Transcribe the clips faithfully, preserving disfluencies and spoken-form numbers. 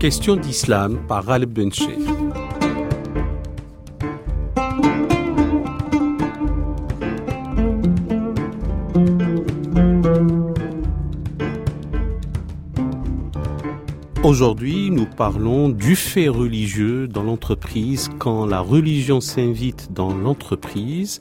Question d'islam par Ghaleb Bencheikh. Aujourd'hui, nous parlons du fait religieux dans l'entreprise, quand la religion s'invite dans l'entreprise.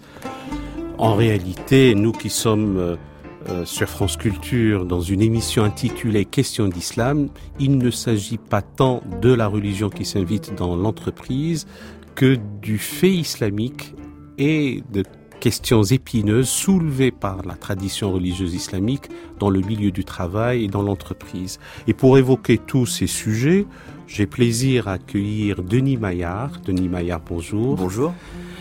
En réalité, nous qui sommes euh, sur France Culture, dans une émission intitulée Question d'islam, il ne s'agit pas tant de la religion qui s'invite dans l'entreprise que du fait islamique et de questions épineuses soulevées par la tradition religieuse islamique dans le milieu du travail et dans l'entreprise. Et pour évoquer tous ces sujets, j'ai plaisir à accueillir Denis Maillard. Denis Maillard, bonjour. Bonjour.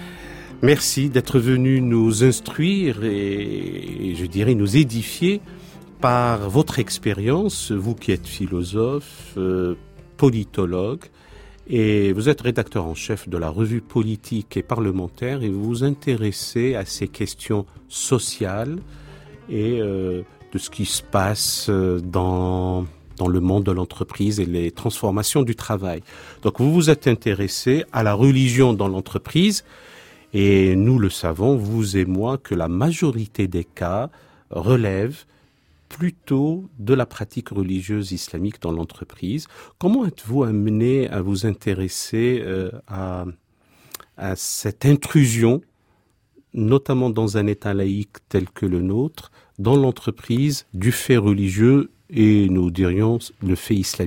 Merci d'être venu nous instruire et, et je dirais nous édifier par votre expérience, vous qui êtes philosophe, euh, politologue, et vous êtes rédacteur en chef de la revue politique et parlementaire et vous vous intéressez à ces questions sociales et euh, de ce qui se passe dans, dans le monde de l'entreprise et les transformations du travail. Donc vous vous êtes intéressé à la religion dans l'entreprise et nous le savons, vous et moi, que la majorité des cas relèvent plutôt de la pratique religieuse islamique dans l'entreprise. Comment êtes-vous amené à vous intéresser euh, à, à cette intrusion, notamment dans un État laïque tel que le nôtre, dans l'entreprise, du fait religieux et, nous dirions, le fait islamique ?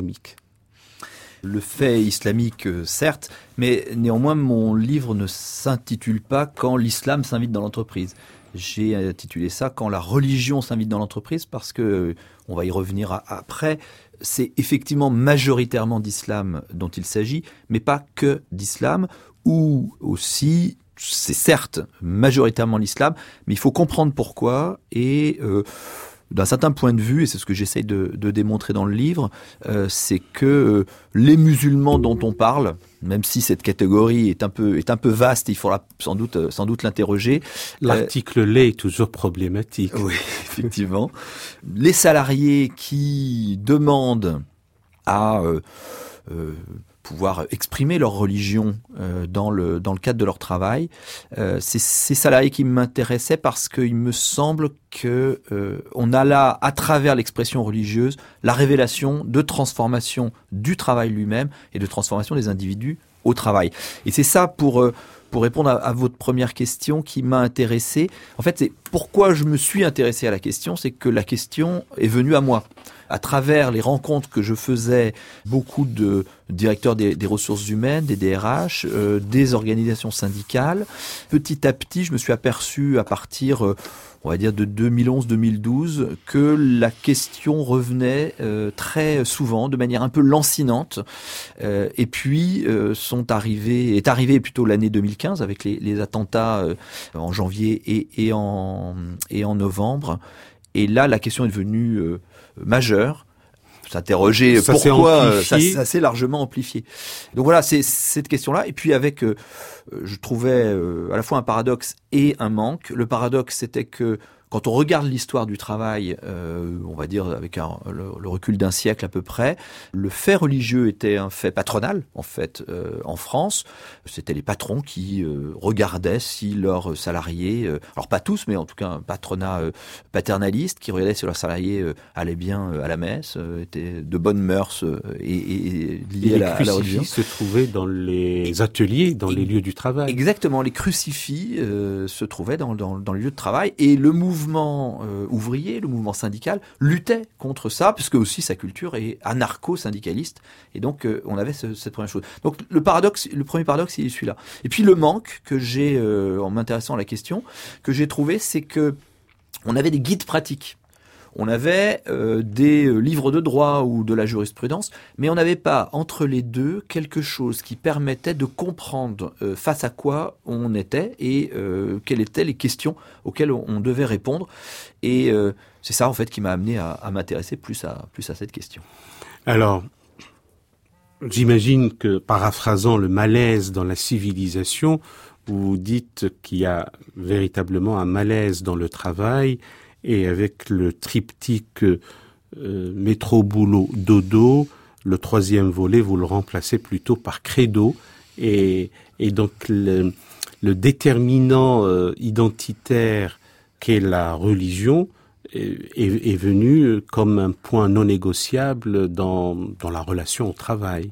Le fait islamique, certes, mais néanmoins, mon livre ne s'intitule pas « Quand l'islam s'invite dans l'entreprise ». J'ai intitulé ça « Quand la religion s'invite dans l'entreprise » parce que, on va y revenir après, c'est effectivement majoritairement d'islam dont il s'agit, mais pas que d'islam, ou aussi, c'est certes majoritairement l'islam, mais il faut comprendre pourquoi et... Euh, d'un certain point de vue, et c'est ce que j'essaye de, de démontrer dans le livre, euh, c'est que euh, les musulmans dont on parle, même si cette catégorie est un peu, est un peu vaste, il faudra sans doute, sans doute l'interroger. L'article euh, lait est toujours problématique. Oui, effectivement. Les salariés qui demandent à euh, euh, pouvoir exprimer leur religion euh, dans le dans le cadre de leur travail. Euh, c'est ces salariés qui m'intéressaient parce qu'il me semble que euh, on a là, à travers l'expression religieuse, la révélation de transformation du travail lui-même et de transformation des individus au travail. Et c'est ça pour euh, pour répondre à, à votre première question qui m'a intéressé. En fait, c'est pourquoi je me suis intéressé à la question, c'est que la question est venue à moi. À travers les rencontres que je faisais, beaucoup de directeurs des, des ressources humaines, des D R H, euh, des organisations syndicales, petit à petit, je me suis aperçu à partir, euh, on va dire, de deux mille onze deux mille douze, que la question revenait euh, très souvent, de manière un peu lancinante. Euh, et puis, euh, sont arrivés, est arrivée plutôt l'année deux mille quinze avec les, les attentats euh, en janvier et, et, en, et en novembre. Et là, la question est devenue euh, majeure. S'interroger ça pourquoi ça, ça s'est largement amplifié. Donc voilà, c'est cette question-là. Et puis avec, euh, je trouvais euh, à la fois un paradoxe et un manque. Le paradoxe, c'était que quand on regarde l'histoire du travail, euh, on va dire avec un, le, le recul d'un siècle à peu près, le fait religieux était un fait patronal, en fait, euh, en France. C'était les patrons qui euh, regardaient si leurs salariés, euh, alors pas tous, mais en tout cas un patronat euh, paternaliste, qui regardait si leurs salariés euh, allaient bien euh, à la messe, euh, étaient de bonnes mœurs euh, et, et liés à la, à la religion. Les crucifix se trouvaient dans les ateliers, dans et, les lieux du travail. Exactement, les crucifix euh, se trouvaient dans, dans, dans les lieux de travail et le mouvement Le mouvement euh, ouvrier, le mouvement syndical luttait contre ça, puisque aussi sa culture est anarcho-syndicaliste, et donc euh, on avait ce, cette première chose. Donc le paradoxe, le premier paradoxe, il est celui-là. Et puis le manque que j'ai, euh, en m'intéressant à la question, que j'ai trouvé, c'est que on avait des guides pratiques. On avait euh, des livres de droit ou de la jurisprudence, mais on n'avait pas entre les deux quelque chose qui permettait de comprendre euh, face à quoi on était et euh, quelles étaient les questions auxquelles on, on devait répondre. Et euh, c'est ça en fait qui m'a amené à, à m'intéresser plus à, plus à cette question. Alors, j'imagine que, paraphrasant le malaise dans la civilisation, vous dites qu'il y a véritablement un malaise dans le travail. Et avec le triptyque euh, métro, boulot, dodo, le troisième volet, vous le remplacez plutôt par credo. Et, et donc, le, le déterminant euh, identitaire qu'est la religion est, est, est venu comme un point non négociable dans, dans la relation au travail.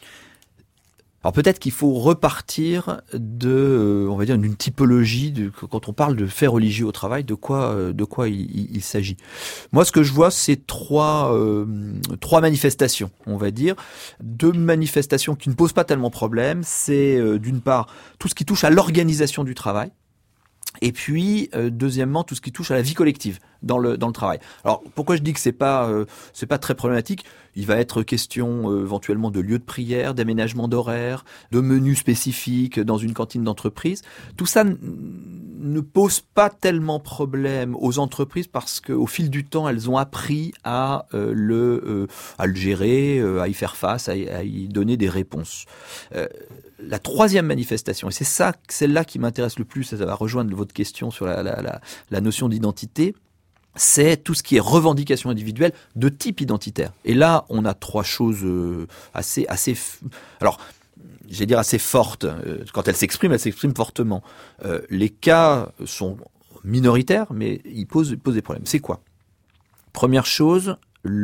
Alors peut-être qu'il faut repartir de, on va dire, d'une typologie de, quand on parle de faits religieux au travail, de quoi, de quoi il, il, il s'agit. Moi, ce que je vois, c'est trois, euh, trois manifestations, on va dire, deux manifestations qui ne posent pas tellement problème. C'est euh, d'une part tout ce qui touche à l'organisation du travail. Et puis, euh, deuxièmement, tout ce qui touche à la vie collective dans le dans le travail. Alors, pourquoi je dis que c'est pas euh, c'est pas très problématique ? Il va être question euh, éventuellement de lieux de prière, d'aménagement d'horaires, de menus spécifiques dans une cantine d'entreprise. Tout ça n- ne pose pas tellement problème aux entreprises parce que au fil du temps, elles ont appris à euh, le euh, à le gérer, euh, à y faire face, à y, à y donner des réponses. Euh, La troisième manifestation, et c'est ça, celle-là qui m'intéresse le plus, ça va rejoindre votre question sur la, la, la, la notion d'identité, c'est tout ce qui est revendication individuelle de type identitaire. Et là, on a trois choses assez, assez, alors, je vais dire assez fortes. Quand elles s'expriment, elles s'expriment fortement. Euh, les cas sont minoritaires, mais ils posent, posent des problèmes. C'est quoi ? Première chose,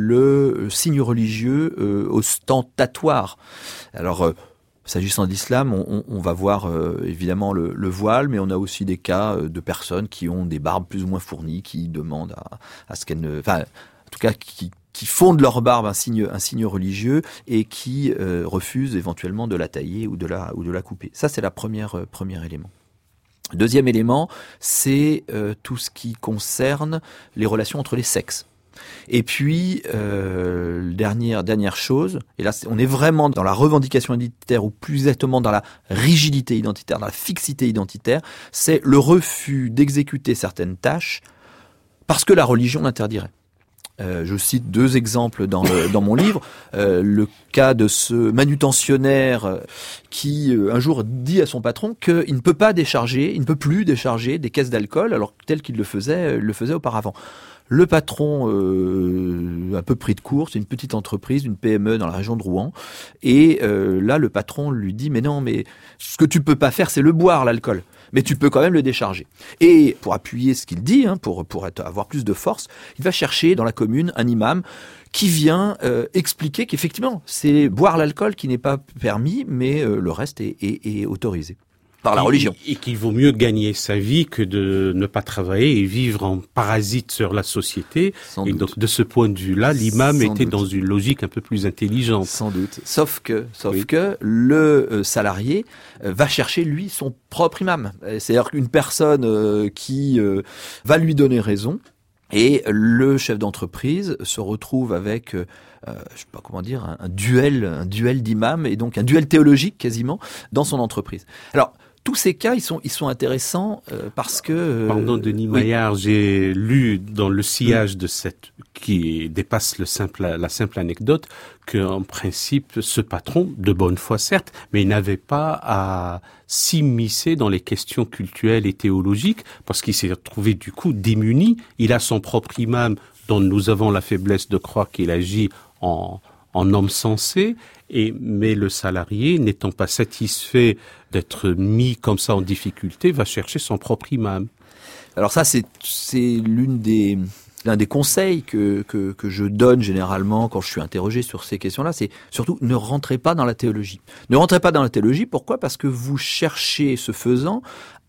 le signe religieux euh, ostentatoire. Alors, euh, s'agissant de l'islam, on, on va voir euh, évidemment le, le voile, mais on a aussi des cas euh, de personnes qui ont des barbes plus ou moins fournies, qui demandent à, à ce qu'elles ne... Enfin, en tout cas, qui, qui font de leur barbe un signe, un signe religieux et qui euh, refusent éventuellement de la tailler ou de la, ou de la couper. Ça, c'est la première, euh, premier élément. Deuxième élément, c'est euh, tout ce qui concerne les relations entre les sexes. Et puis, euh, dernière, dernière chose, et là on est vraiment dans la revendication identitaire ou plus exactement dans la rigidité identitaire, dans la fixité identitaire, c'est le refus d'exécuter certaines tâches parce que la religion l'interdirait. Euh, je cite deux exemples dans, le, dans mon livre. Euh, le cas de ce manutentionnaire qui euh, un jour dit à son patron qu'il ne peut pas décharger, il ne peut plus décharger des caisses d'alcool alors tel qu'il le faisait, le faisait auparavant. Le patron, euh, un peu pris de court, c'est une petite entreprise, une P M E dans la région de Rouen. Et euh, là, le patron lui dit « Mais non, mais ce que tu peux pas faire, c'est le boire, l'alcool. Mais tu peux quand même le décharger. » Et pour appuyer ce qu'il dit, hein, pour, pour être, avoir plus de force, il va chercher dans la commune un imam qui vient euh, expliquer qu'effectivement, c'est boire l'alcool qui n'est pas permis, mais euh, le reste est, est, est autorisé. Par la religion. Et, et qu'il vaut mieux gagner sa vie que de ne pas travailler et vivre en parasite sur la société. Sans et doute. donc, de ce point de vue-là, l'imam Sans était doute. dans une logique un peu plus intelligente. Sans doute. Sauf que, sauf Oui. que le euh, salarié euh, va chercher, lui, son propre imam. Euh, C'est-à-dire qu'une personne euh, qui euh, va lui donner raison, et le chef d'entreprise se retrouve avec, euh, euh, je sais pas comment dire, un, un duel, un duel d'imams, et donc un duel théologique quasiment dans son entreprise. Alors, tous ces cas, ils sont, ils sont intéressants euh, parce que... Euh, Pardon, Denis oui. Maillard, j'ai lu dans le sillage de cette, qui dépasse le simple, la simple anecdote, qu'en principe, ce patron, de bonne foi certes, mais il n'avait pas à s'immiscer dans les questions cultuelles et théologiques, parce qu'il s'est retrouvé du coup démuni. Il a son propre imam, dont nous avons la faiblesse de croire qu'il agit en, en homme sensé, et, mais le salarié, n'étant pas satisfait d'être mis comme ça en difficulté, va chercher son propre imam. Alors ça, c'est, c'est l'une des, l'un des conseils que, que, que je donne généralement quand je suis interrogé sur ces questions-là, c'est surtout ne rentrez pas dans la théologie. Ne rentrez pas dans la théologie, pourquoi ? Parce que vous cherchez, ce faisant,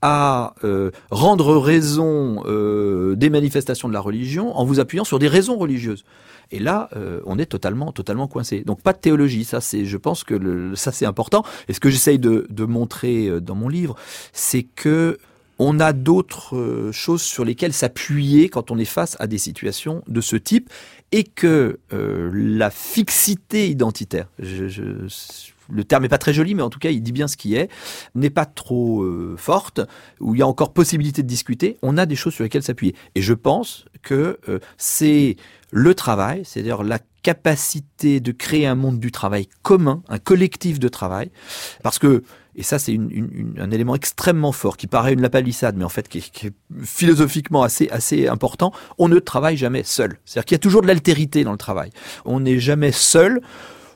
à euh, rendre raison euh, des manifestations de la religion en vous appuyant sur des raisons religieuses. Et là, euh, on est totalement, totalement coincé. Donc pas de théologie, ça c'est, je pense que le, ça c'est important. Et ce que j'essaye de, de montrer dans mon livre, c'est que on a d'autres choses sur lesquelles s'appuyer quand on est face à des situations de ce type, et que euh, la fixité identitaire, je, je, le terme n'est pas très joli, mais en tout cas il dit bien ce qui est, n'est pas trop euh, forte, où il y a encore possibilité de discuter, on a des choses sur lesquelles s'appuyer. Et je pense que euh, c'est le travail, c'est-à-dire la capacité de créer un monde du travail commun, un collectif de travail, parce que, et ça c'est une, une, une, un élément extrêmement fort, qui paraît une lapalissade, mais en fait qui est, qui est philosophiquement assez, assez important, on ne travaille jamais seul. C'est-à-dire qu'il y a toujours de l'altérité dans le travail. On n'est jamais seul.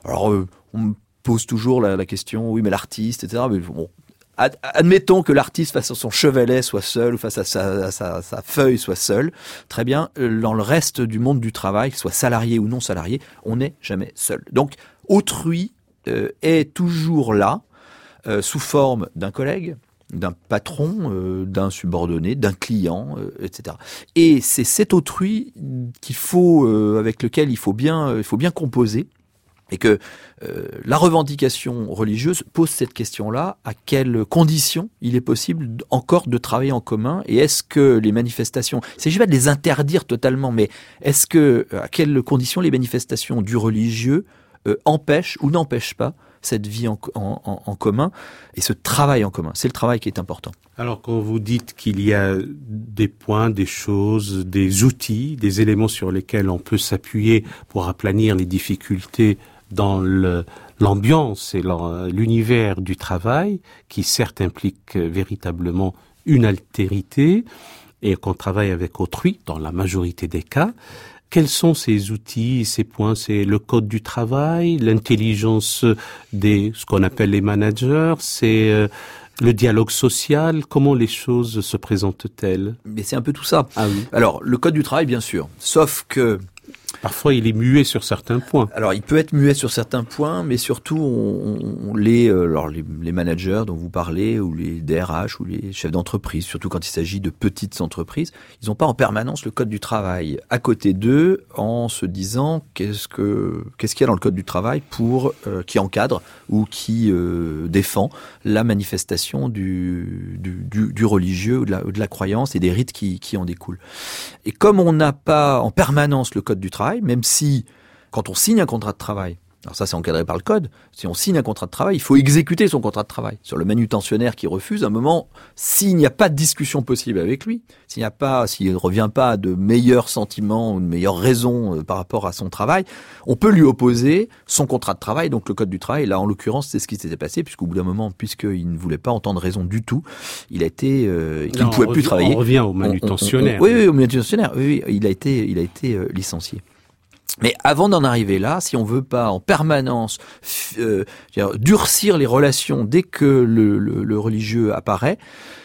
Alors, euh, on me pose toujours la, la question, oui, mais l'artiste, et cetera. Mais bon, ad, admettons que l'artiste face à son chevalet soit seul, ou face à sa, à sa, sa feuille soit seul. Très bien, dans le reste du monde du travail, qu'il soit salarié ou non salarié, on n'est jamais seul. Donc, autrui euh, est toujours là, euh, sous forme d'un collègue, d'un patron, euh, d'un subordonné, d'un client, euh, et cetera. Et c'est cet autrui qu'il faut, euh, avec lequel il faut bien, euh, il faut bien composer. Et que euh, la revendication religieuse pose cette question-là, à quelles conditions il est possible encore de travailler en commun, et est-ce que les manifestations, il ne s'agit pas de les interdire totalement, mais est-ce que, à quelles conditions les manifestations du religieux euh, empêchent ou n'empêchent pas cette vie en, en, en commun et ce travail en commun. C'est le travail qui est important. Alors quand vous dites qu'il y a des points, des choses, des outils, des éléments sur lesquels on peut s'appuyer pour aplanir les difficultés dans le, l'ambiance et l'univers du travail, qui certes implique véritablement une altérité, et qu'on travaille avec autrui, dans la majorité des cas, quels sont ces outils, ces points? C'est le code du travail, l'intelligence des, ce qu'on appelle les managers, c'est euh, le dialogue social. Comment les choses se présentent-elles? Mais c'est un peu tout ça. Ah oui. Alors, le code du travail, bien sûr. Sauf que parfois, il est muet sur certains points. Alors, il peut être muet sur certains points, mais surtout, on, on, les, euh, alors les, les managers dont vous parlez, ou les D R H, ou les chefs d'entreprise, surtout quand il s'agit de petites entreprises, ils n'ont pas en permanence le code du travail à côté d'eux, en se disant qu'est-ce que qu'est-ce qu'il y a dans le code du travail pour euh, qui encadre ou qui euh, défend la manifestation du, du, du, du religieux ou de, la, de la croyance et des rites qui, qui en découlent. Et comme on n'a pas en permanence le code du travail, même si, quand on signe un contrat de travail, alors ça c'est encadré par le code, si on signe un contrat de travail, il faut exécuter son contrat de travail. Sur le manutentionnaire qui refuse, à un moment, s'il n'y a pas de discussion possible avec lui, s'il n'y a pas, s'il ne revient pas de meilleurs sentiments ou de meilleures raisons euh, par rapport à son travail, on peut lui opposer son contrat de travail, donc le code du travail. Là, en l'occurrence, c'est ce qui s'était passé, puisqu'au bout d'un moment, puisqu'il ne voulait pas entendre raison du tout, il a été, euh, il ne pouvait plus travailler. On revient au manutentionnaire. On, on, on, oui, oui, au manutentionnaire. Oui, oui, il a été, il a été euh, licencié. Mais avant d'en arriver là, si on veut pas en permanence euh, dire, durcir les relations dès que le, le, le religieux apparaît,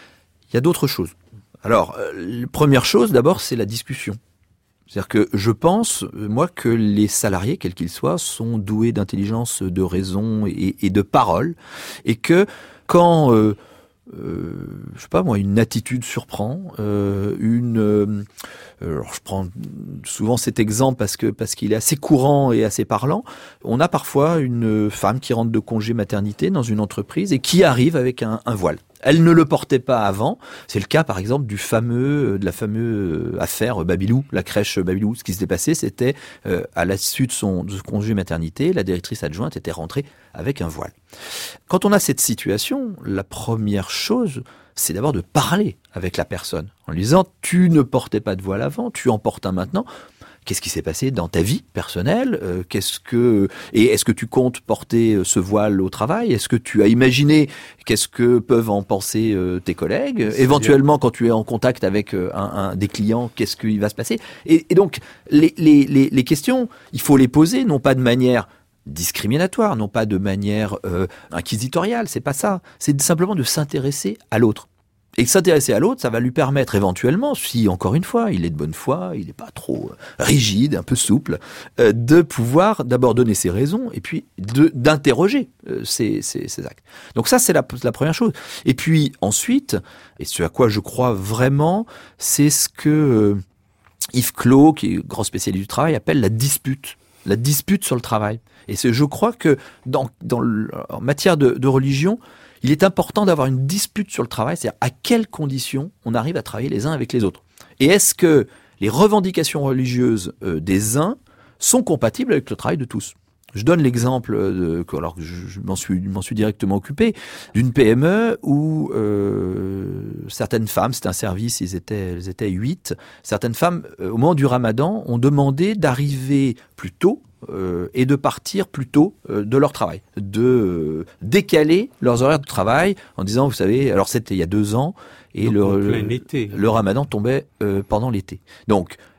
il y a d'autres choses. Alors, euh, la première chose, d'abord, c'est la discussion. C'est-à-dire que je pense, moi, que les salariés, quels qu'ils soient, sont doués d'intelligence, de raison et, et de parole, et que quand euh, Euh, je sais pas moi, une attitude surprend, euh, une. Euh, alors je prends souvent cet exemple parce que parce qu'il est assez courant et assez parlant. On a parfois une femme qui rentre de congé maternité dans une entreprise et qui arrive avec un, un voile. Elle ne le portait pas avant. C'est le cas, par exemple, du fameux, de la fameuse affaire Babylou, la crèche Babylou. Ce qui s'était passé, c'était euh, à la suite de son, de son congé maternité, la directrice adjointe était rentrée avec un voile. Quand on a cette situation, la première chose, c'est d'abord de parler avec la personne en lui disant « tu ne portais pas de voile avant, tu en portes un maintenant ». Qu'est-ce qui s'est passé dans ta vie personnelle? euh, Qu'est-ce que et est-ce que tu comptes porter ce voile au travail? Est-ce que tu as imaginé qu'est-ce que peuvent en penser euh, tes collègues? C'est Éventuellement, bien. Quand tu es en contact avec euh, un, un des clients, qu'est-ce qu'il va se passer? et, et donc, les, les, les, les questions, il faut les poser, non pas de manière discriminatoire, non pas de manière euh, inquisitoriale. C'est pas ça. C'est simplement de s'intéresser à l'autre. Et s'intéresser à l'autre, ça va lui permettre éventuellement, si encore une fois, il est de bonne foi, il n'est pas trop rigide, un peu souple, euh, de pouvoir d'abord donner ses raisons et puis de, d'interroger euh, ses, ses, ses actes. Donc ça, c'est la, la première chose. Et puis ensuite, et ce à quoi je crois vraiment, c'est ce que euh, Yves Clos, qui est grand spécialiste du travail, appelle la dispute. La dispute sur le travail. Et c'est, je crois que dans, dans le, en matière de, de religion, il est important d'avoir une dispute sur le travail, c'est-à-dire à quelles conditions on arrive à travailler les uns avec les autres. Et est-ce que les revendications religieuses euh, des uns sont compatibles avec le travail de tous? Je donne l'exemple, de, alors que je, je m'en suis, m'en suis directement occupé, d'une P M E où euh, certaines femmes, c'était un service, ils étaient, elles étaient huit, certaines femmes, euh, au moment du Ramadan, ont demandé d'arriver plus tôt euh, et de partir plus tôt euh, de leur travail, de euh, décaler leurs horaires de travail en disant, vous savez, alors c'était il y a deux ans, et Donc, le, en plein été. le Ramadan tombait euh, pendant l'été. Donc,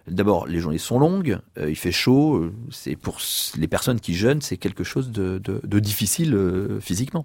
D'abord, les journées sont longues, euh, il fait chaud, euh, c'est pour les personnes qui jeûnent, c'est quelque chose de, de, de difficile euh, physiquement.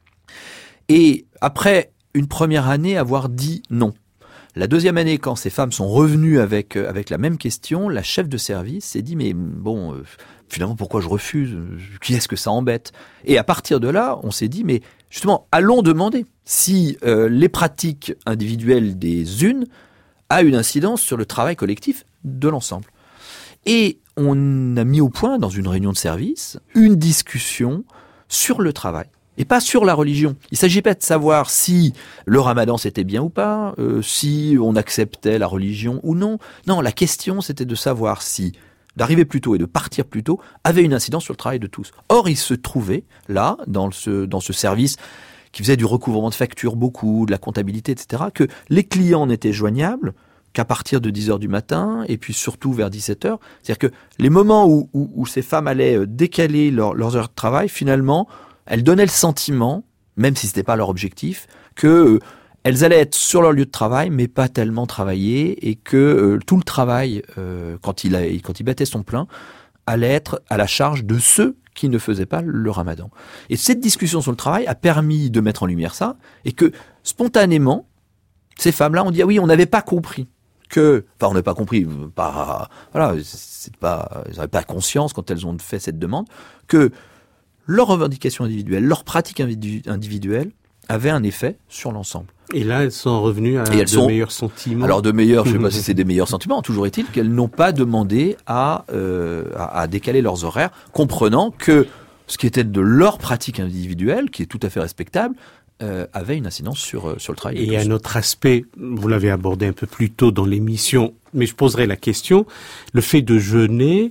Et après une première année, avoir dit non. La deuxième année, quand ces femmes sont revenues avec, euh, avec la même question, la chef de service s'est dit, mais bon, euh, finalement, pourquoi je refuse ? Qui est-ce que ça embête ? Et à partir de là, on s'est dit, mais justement, allons demander si euh, les pratiques individuelles des unes a une incidence sur le travail collectif de l'ensemble. Et on a mis au point, dans une réunion de service, une discussion sur le travail. Et pas sur la religion. Il ne s'agit pas de savoir si le ramadan c'était bien ou pas, euh, si on acceptait la religion ou non. Non, la question c'était de savoir si d'arriver plus tôt et de partir plus tôt avait une incidence sur le travail de tous. Or, il se trouvait là, dans ce, dans ce service qui faisait du recouvrement de factures beaucoup, de la comptabilité, et cetera, que les clients n'étaient joignables qu'à partir de dix heures du matin, et puis surtout vers dix-sept heures. C'est-à-dire que les moments où, où, où ces femmes allaient décaler leur, leurs heures de travail, finalement, elles donnaient le sentiment, même si ce n'était pas leur objectif, que euh, elles allaient être sur leur lieu de travail, mais pas tellement travailler, et que euh, tout le travail, euh, quand, il a, quand il battait son plein, allait être à la charge de ceux qui ne faisaient pas le ramadan. Et cette discussion sur le travail a permis de mettre en lumière ça, et que spontanément, ces femmes-là ont dit « Ah oui, on n'avait pas compris ». Que, enfin, on n'a pas compris, pas, voilà, c'est pas, ils n'avaient pas conscience quand elles ont fait cette demande, que leurs revendications individuelles, leurs pratiques individuelles avaient un effet sur l'ensemble. Et là, elles sont revenues à de sont, meilleurs sentiments. Alors de meilleurs, je ne sais pas si c'est des meilleurs sentiments, toujours est-il qu'elles n'ont pas demandé à, euh, à, à décaler leurs horaires, comprenant que ce qui était de leur pratique individuelle, qui est tout à fait respectable, Euh, avait une incidence sur, euh, sur le travail. Et un autre aspect, vous l'avez abordé un peu plus tôt dans l'émission, mais je poserai la question, le fait de jeûner,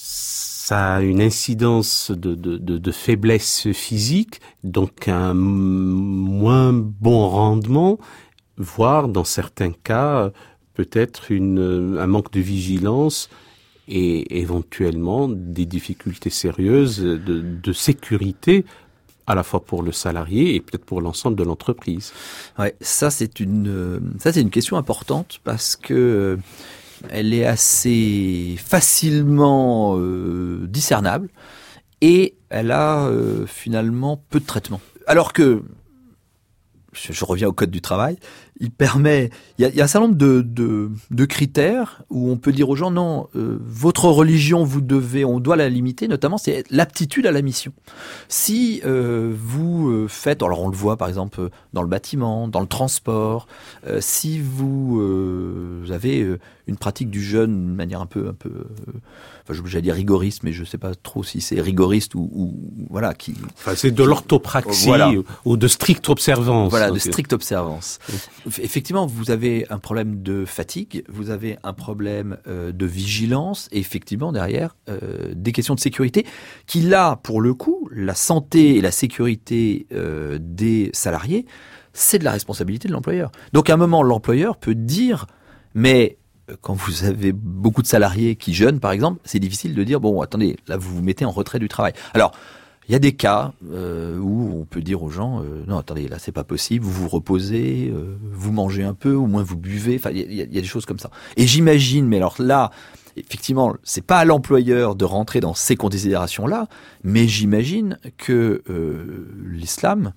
ça a une incidence de, de, de, de faiblesse physique, donc un moins bon rendement, voire dans certains cas, peut-être une, un manque de vigilance et éventuellement des difficultés sérieuses de, de sécurité, à la fois pour le salarié et peut-être pour l'ensemble de l'entreprise. Ouais, ça c'est une ça c'est une question importante parce que elle est assez facilement euh, discernable et elle a euh, finalement peu de traitement. Alors que je, je reviens au code du travail, il permet, il y a, il y a un certain nombre de, de, de critères où on peut dire aux gens non, euh, votre religion vous devez, on doit la limiter, notamment c'est l'aptitude à la mission. Si euh, vous faites, alors on le voit par exemple dans le bâtiment, dans le transport, euh, si vous, euh, vous avez une pratique du jeûne d'une manière un peu, un peu, euh, enfin j'allais dire rigoriste, mais je sais pas trop si c'est rigoriste ou, ou voilà qui. Enfin c'est de l'orthopraxie voilà. ou de stricte observance. Voilà, de stricte observance. Effectivement, vous avez un problème de fatigue, vous avez un problème euh, de vigilance et effectivement derrière euh, des questions de sécurité qui là, pour le coup, la santé et la sécurité euh, des salariés, c'est de la responsabilité de l'employeur. Donc à un moment, l'employeur peut dire, mais quand vous avez beaucoup de salariés qui jeûnent par exemple, c'est difficile de dire, bon attendez, là vous vous mettez en retrait du travail. Alors, il y a des cas euh, où on peut dire aux gens euh, non attendez là c'est pas possible, vous vous reposez, euh, vous mangez un peu, au moins vous buvez, enfin il y, y, y a des choses comme ça. Et j'imagine, mais alors là effectivement c'est pas à l'employeur de rentrer dans ces considérations là, mais j'imagine que euh, l'islam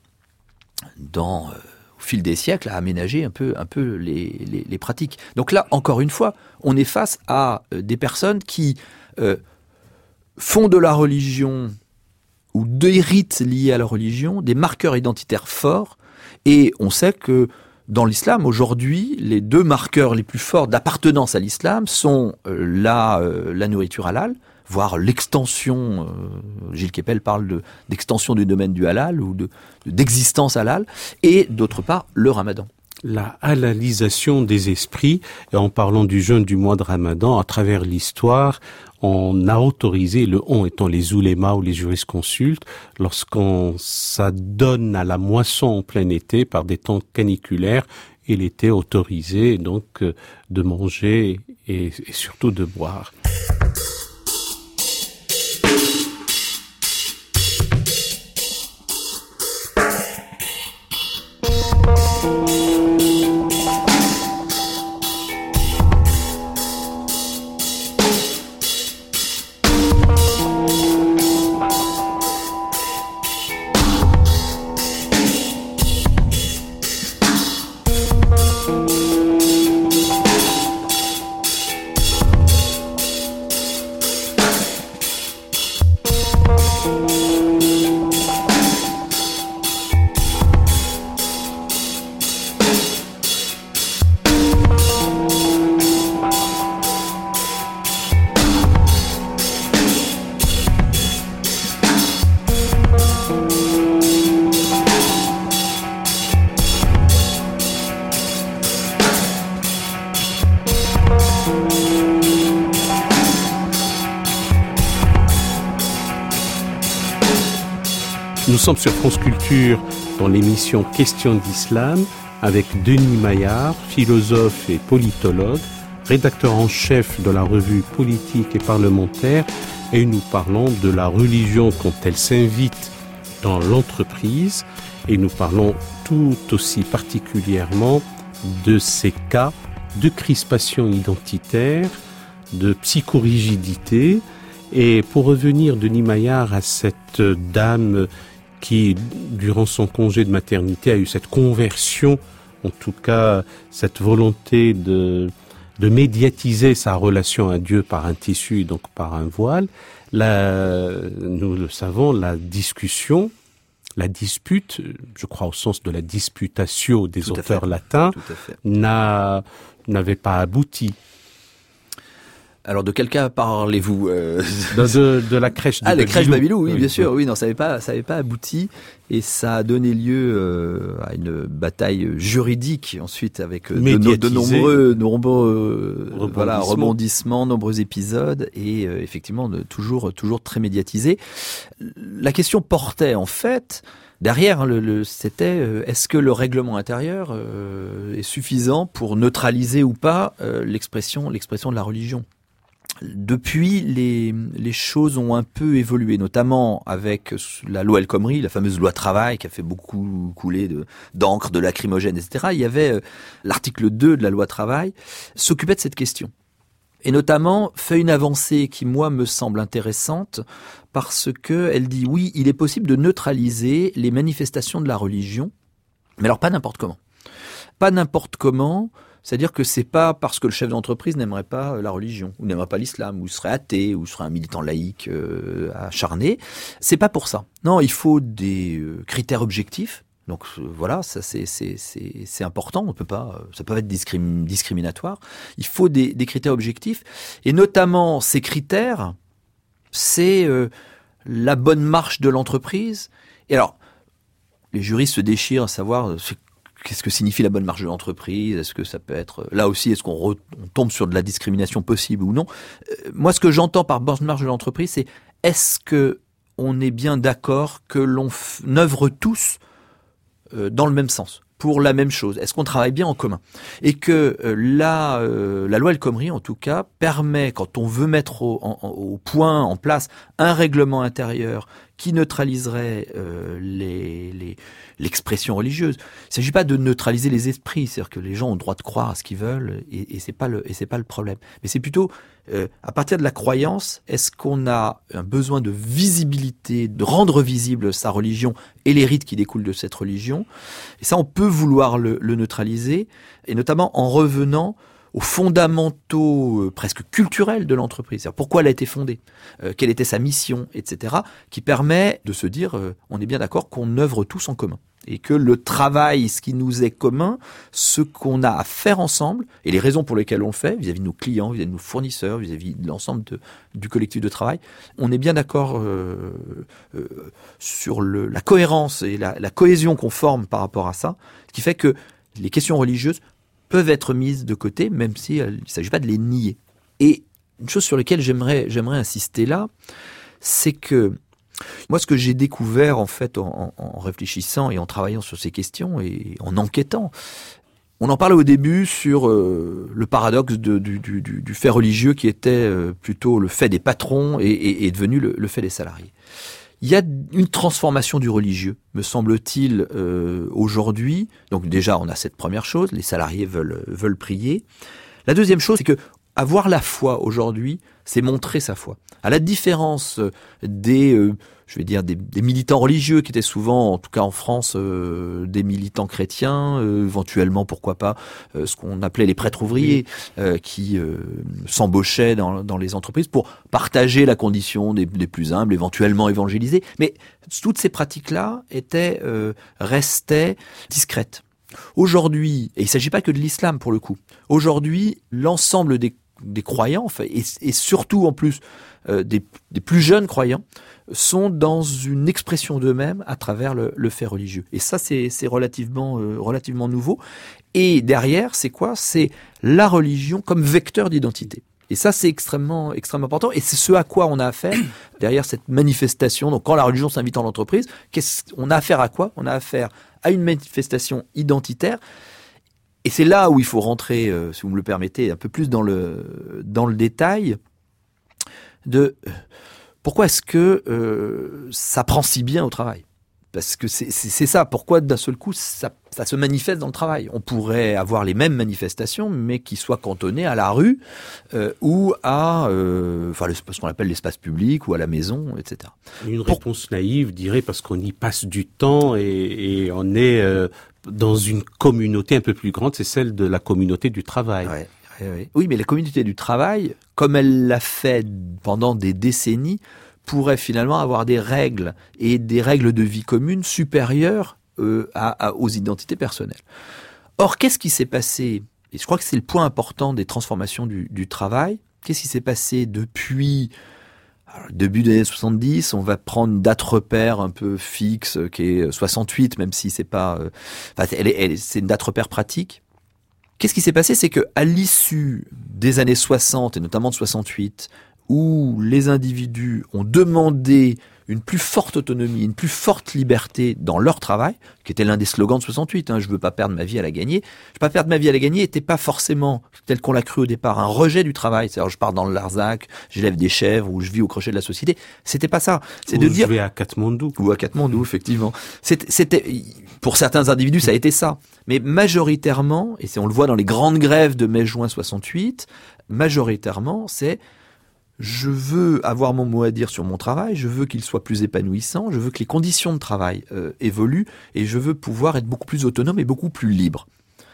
dans euh, au fil des siècles a aménagé un peu un peu les, les, les pratiques. Donc là encore une fois on est face à euh, des personnes qui euh, font de la religion ou des rites liés à la religion, des marqueurs identitaires forts. Et on sait que dans l'islam, aujourd'hui, les deux marqueurs les plus forts d'appartenance à l'islam sont euh, la, euh, la nourriture halal, voire l'extension, euh, Gilles Kepel parle de, d'extension du domaine du halal ou de, d'existence halal, et d'autre part, le ramadan. La halalisation des esprits, et en parlant du jeûne du mois de Ramadan, à travers l'histoire, on a autorisé, le on étant les oulémas ou les jurisconsultes, lorsqu'on s'adonne à la moisson en plein été par des temps caniculaires, il était autorisé donc de manger et, et surtout de boire. Nous sommes sur France Culture dans l'émission Questions d'Islam avec Denis Maillard, philosophe et politologue, rédacteur en chef de la revue Politique et Parlementaire, et nous parlons de la religion quand elle s'invite dans l'entreprise, et nous parlons tout aussi particulièrement de ces cas de crispation identitaire, de psychorigidité. Et pour revenir, Denis Maillard, à cette dame qui, durant son congé de maternité, a eu cette conversion, en tout cas cette volonté de, de médiatiser sa relation à Dieu par un tissu, donc par un voile, la, nous le savons, la discussion, la dispute, je crois au sens de la disputatio des Tout auteurs fait. latins, Tout n'a, n'avait pas abouti. Alors, de quel cas parlez-vous euh... de, de, de la crèche de Ah, la crèche Babylou, oui, oui, bien oui. sûr. Oui, non, ça n'avait pas, ça n'avait pas abouti, et ça a donné lieu euh, à une bataille juridique ensuite avec euh, de, no- de nombreux, nombreux, euh, voilà, rebondissements, nombreux épisodes, et euh, effectivement de, toujours, toujours très médiatisé. La question portait en fait. Derrière, le, le, c'était euh, est-ce que le règlement intérieur euh, est suffisant pour neutraliser ou pas euh, l'expression, l'expression de la religion ? Depuis, les, les choses ont un peu évolué, notamment avec la loi El Khomri, la fameuse loi travail qui a fait beaucoup couler de, d'encre, de lacrymogène, et cetera. Il y avait euh, l'article deux de la loi travail s'occupait de cette question. Et notamment fait une avancée qui, moi, me semble intéressante parce que elle dit oui, il est possible de neutraliser les manifestations de la religion, mais alors pas n'importe comment. Pas n'importe comment, c'est-à-dire que c'est pas parce que le chef d'entreprise n'aimerait pas la religion, ou n'aimerait pas l'islam, ou serait athée, ou serait un militant laïque euh, acharné. C'est pas pour ça. Non, il faut des euh, critères objectifs. Donc euh, voilà, ça c'est c'est c'est c'est important. On peut pas, ça peut être discrim, discriminatoire. Il faut des, des critères objectifs, et notamment ces critères, c'est euh, la bonne marche de l'entreprise. Et alors, les juristes se déchirent à savoir c'est qu'est-ce que signifie la bonne marche de l'entreprise ? Est-ce que ça peut être... Là aussi, est-ce qu'on re... on tombe sur de la discrimination possible ou non ? euh, Moi, ce que j'entends par bonne marche de l'entreprise, c'est est-ce que on est bien d'accord que l'on f... œuvre tous euh, dans le même sens, pour la même chose ? Est-ce qu'on travaille bien en commun ? Et que euh, la, euh, la loi El Khomri, en tout cas, permet, quand on veut mettre au, en, au point, en place, un règlement intérieur qui neutraliserait euh, les, les, l'expression religieuse. Il ne s'agit pas de neutraliser les esprits, c'est-à-dire que les gens ont le droit de croire à ce qu'ils veulent, et, et c'est pas le et c'est pas le problème. Mais c'est plutôt euh, à partir de la croyance, est-ce qu'on a un besoin de visibilité, de rendre visible sa religion et les rites qui découlent de cette religion. Et ça, on peut vouloir le, le neutraliser, et notamment en revenant aux fondamentaux euh, presque culturels de l'entreprise. C'est-à-dire pourquoi elle a été fondée, euh, quelle était sa mission, et cetera, qui permet de se dire, euh, on est bien d'accord qu'on œuvre tous en commun. Et que le travail, ce qui nous est commun, ce qu'on a à faire ensemble, et les raisons pour lesquelles on le fait, vis-à-vis de nos clients, vis-à-vis de nos fournisseurs, vis-à-vis de l'ensemble de, du collectif de travail, on est bien d'accord euh, euh, sur le, la cohérence et la, la cohésion qu'on forme par rapport à ça, ce qui fait que les questions religieuses peuvent être mises de côté, même s'il ne s'agit pas de les nier. Et une chose sur laquelle j'aimerais, j'aimerais insister là, c'est que moi, ce que j'ai découvert en fait en, en réfléchissant et en travaillant sur ces questions et en enquêtant, on en parlait au début sur euh, le paradoxe de, du, du, du fait religieux qui était euh, plutôt le fait des patrons et, et, et devenu le, le fait des salariés. Il y a une transformation du religieux, me semble-t-il, euh, aujourd'hui. Donc déjà, on a cette première chose, les salariés veulent, veulent prier. La deuxième chose, c'est que avoir la foi aujourd'hui, c'est montrer sa foi. À la différence des, euh, je vais dire, des, des militants religieux qui étaient souvent, en tout cas en France, euh, des militants chrétiens, euh, éventuellement, pourquoi pas, euh, ce qu'on appelait les prêtres ouvriers, euh, qui euh, s'embauchaient dans, dans les entreprises pour partager la condition des, des plus humbles, éventuellement évangéliser. Mais toutes ces pratiques-là étaient, euh, restaient discrètes. Aujourd'hui, et il ne s'agit pas que de l'islam pour le coup, aujourd'hui, l'ensemble des des croyants, enfin, et, et surtout en plus euh, des, des plus jeunes croyants, sont dans une expression d'eux-mêmes à travers le, le fait religieux. Et ça, c'est, c'est relativement, euh, relativement nouveau. Et derrière, c'est quoi ? C'est la religion comme vecteur d'identité. Et ça, c'est extrêmement, extrêmement important. Et c'est ce à quoi on a affaire derrière cette manifestation. Donc, quand la religion s'invite en entreprise, qu'est-ce, on a affaire à quoi? On a affaire à une manifestation identitaire. Et c'est là où il faut rentrer, euh, si vous me le permettez, un peu plus dans le, dans le détail de pourquoi est-ce que euh, ça prend si bien au travail. Parce que c'est, c'est, c'est ça. Pourquoi d'un seul coup ça, ça se manifeste dans le travail? On pourrait avoir les mêmes manifestations, mais qui soient cantonnées à la rue euh, ou à, euh, enfin, le, ce qu'on appelle l'espace public ou à la maison, et cetera. Une Pour... réponse naïve dirait parce qu'on y passe du temps et, et on est euh, dans une communauté un peu plus grande, c'est celle de la communauté du travail. Ouais, ouais, ouais. Oui, mais la communauté du travail, comme elle l'a fait pendant des décennies, pourrait finalement avoir des règles et des règles de vie commune supérieures euh, à, à, aux identités personnelles. Or, qu'est-ce qui s'est passé? Et je crois que c'est le point important des transformations du, du travail. Qu'est-ce qui s'est passé depuis alors, le début des années soixante-dix? On va prendre une date repère un peu fixe, qui est soixante-huit, même si c'est pas, euh, enfin, elle est, elle, c'est une date repère pratique. Qu'est-ce qui s'est passé? C'est que à l'issue des années soixante et notamment de soixante-huit, où les individus ont demandé une plus forte autonomie, une plus forte liberté dans leur travail, qui était l'un des slogans de soixante-huit, hein, je veux pas perdre ma vie à la gagner. Je veux pas perdre ma vie à la gagner n'était pas forcément, tel qu'on l'a cru au départ, un rejet du travail. C'est-à-dire, je pars dans le Larzac, j'élève des chèvres, ou je vis au crochet de la société. C'était pas ça. C'est ou de je dire. vais à Katmandou. Ou à Katmandou, effectivement. C'était, c'était, pour certains individus, ça a été ça. Mais majoritairement, et c'est, on le voit dans les grandes grèves de mai-juin soixante-huit, majoritairement, c'est je veux avoir mon mot à dire sur mon travail, je veux qu'il soit plus épanouissant, je veux que les conditions de travail euh, évoluent et je veux pouvoir être beaucoup plus autonome et beaucoup plus libre.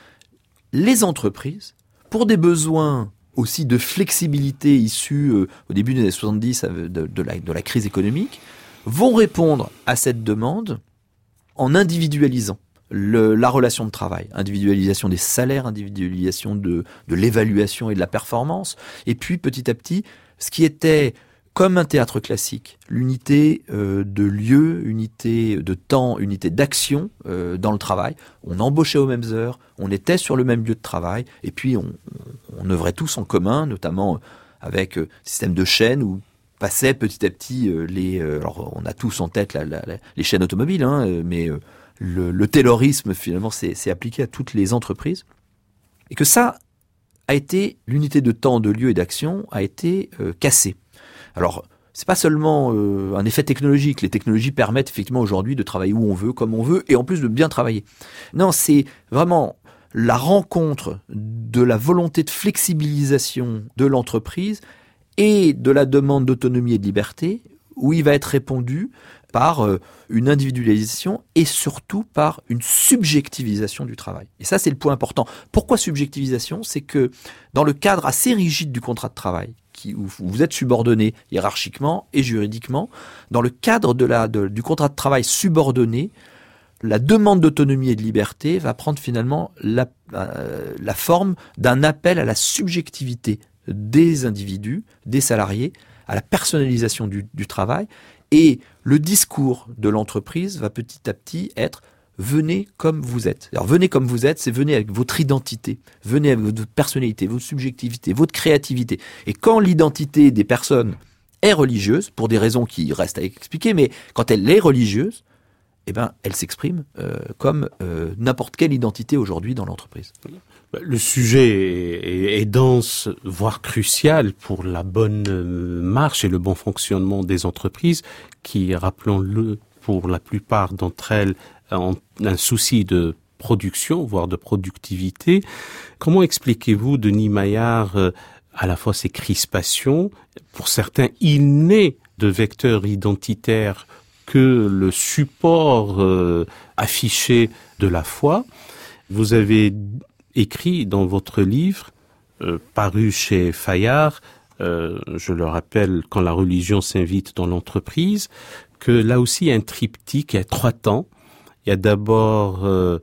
Les entreprises, pour des besoins aussi de flexibilité issus euh, au début des années soixante-dix de, de, la, de la crise économique, vont répondre à cette demande en individualisant le, la relation de travail. Individualisation des salaires, individualisation de, de l'évaluation et de la performance, et puis petit à petit, ce qui était, comme un théâtre classique, l'unité euh, de lieu, unité de temps, unité d'action euh, dans le travail. On embauchait aux mêmes heures, on était sur le même lieu de travail, et puis on, on œuvrait tous en commun, notamment avec euh, système de chaînes où passaient petit à petit euh, les... Euh, alors on a tous en tête la, la, la, les chaînes automobiles, hein, mais euh, le, le taylorisme finalement s'est appliqué à toutes les entreprises. Et que ça... a été, l'unité de temps, de lieu et d'action a été euh, cassée. Alors, c'est pas seulement euh, un effet technologique. Les technologies permettent effectivement aujourd'hui de travailler où on veut, comme on veut, et en plus de bien travailler. Non, c'est vraiment la rencontre de la volonté de flexibilisation de l'entreprise et de la demande d'autonomie et de liberté, où il va être répondu par euh, une individualisation et surtout par une subjectivisation du travail. Et ça, c'est le point important. Pourquoi subjectivisation? C'est que dans le cadre assez rigide du contrat de travail, qui, où vous êtes subordonné hiérarchiquement et juridiquement, dans le cadre de la, de, du contrat de travail subordonné, la demande d'autonomie et de liberté va prendre finalement la, euh, la forme d'un appel à la subjectivité des individus, des salariés, à la personnalisation du, du travail. Et le discours de l'entreprise va petit à petit être « venez comme vous êtes ». Alors venez comme vous êtes, c'est venez avec votre identité, venez avec votre personnalité, votre subjectivité, votre créativité. Et quand l'identité des personnes est religieuse, pour des raisons qui restent à expliquer, mais quand elle est religieuse, eh ben, elle s'exprime euh, comme euh, n'importe quelle identité aujourd'hui dans l'entreprise. Le sujet est, est dense, voire crucial pour la bonne marche et le bon fonctionnement des entreprises qui, rappelons-le, pour la plupart d'entre elles, ont un souci de production, voire de productivité. Comment expliquez-vous, Denis Maillard, à la fois ces crispations, pour certains, il n'est de vecteurs identitaires que le support euh, affiché de la foi? Vous avez écrit dans votre livre, euh, paru chez Fayard, euh, je le rappelle, quand la religion s'invite dans l'entreprise, que là aussi il y a un triptyque, il y a trois temps. Il y a d'abord euh,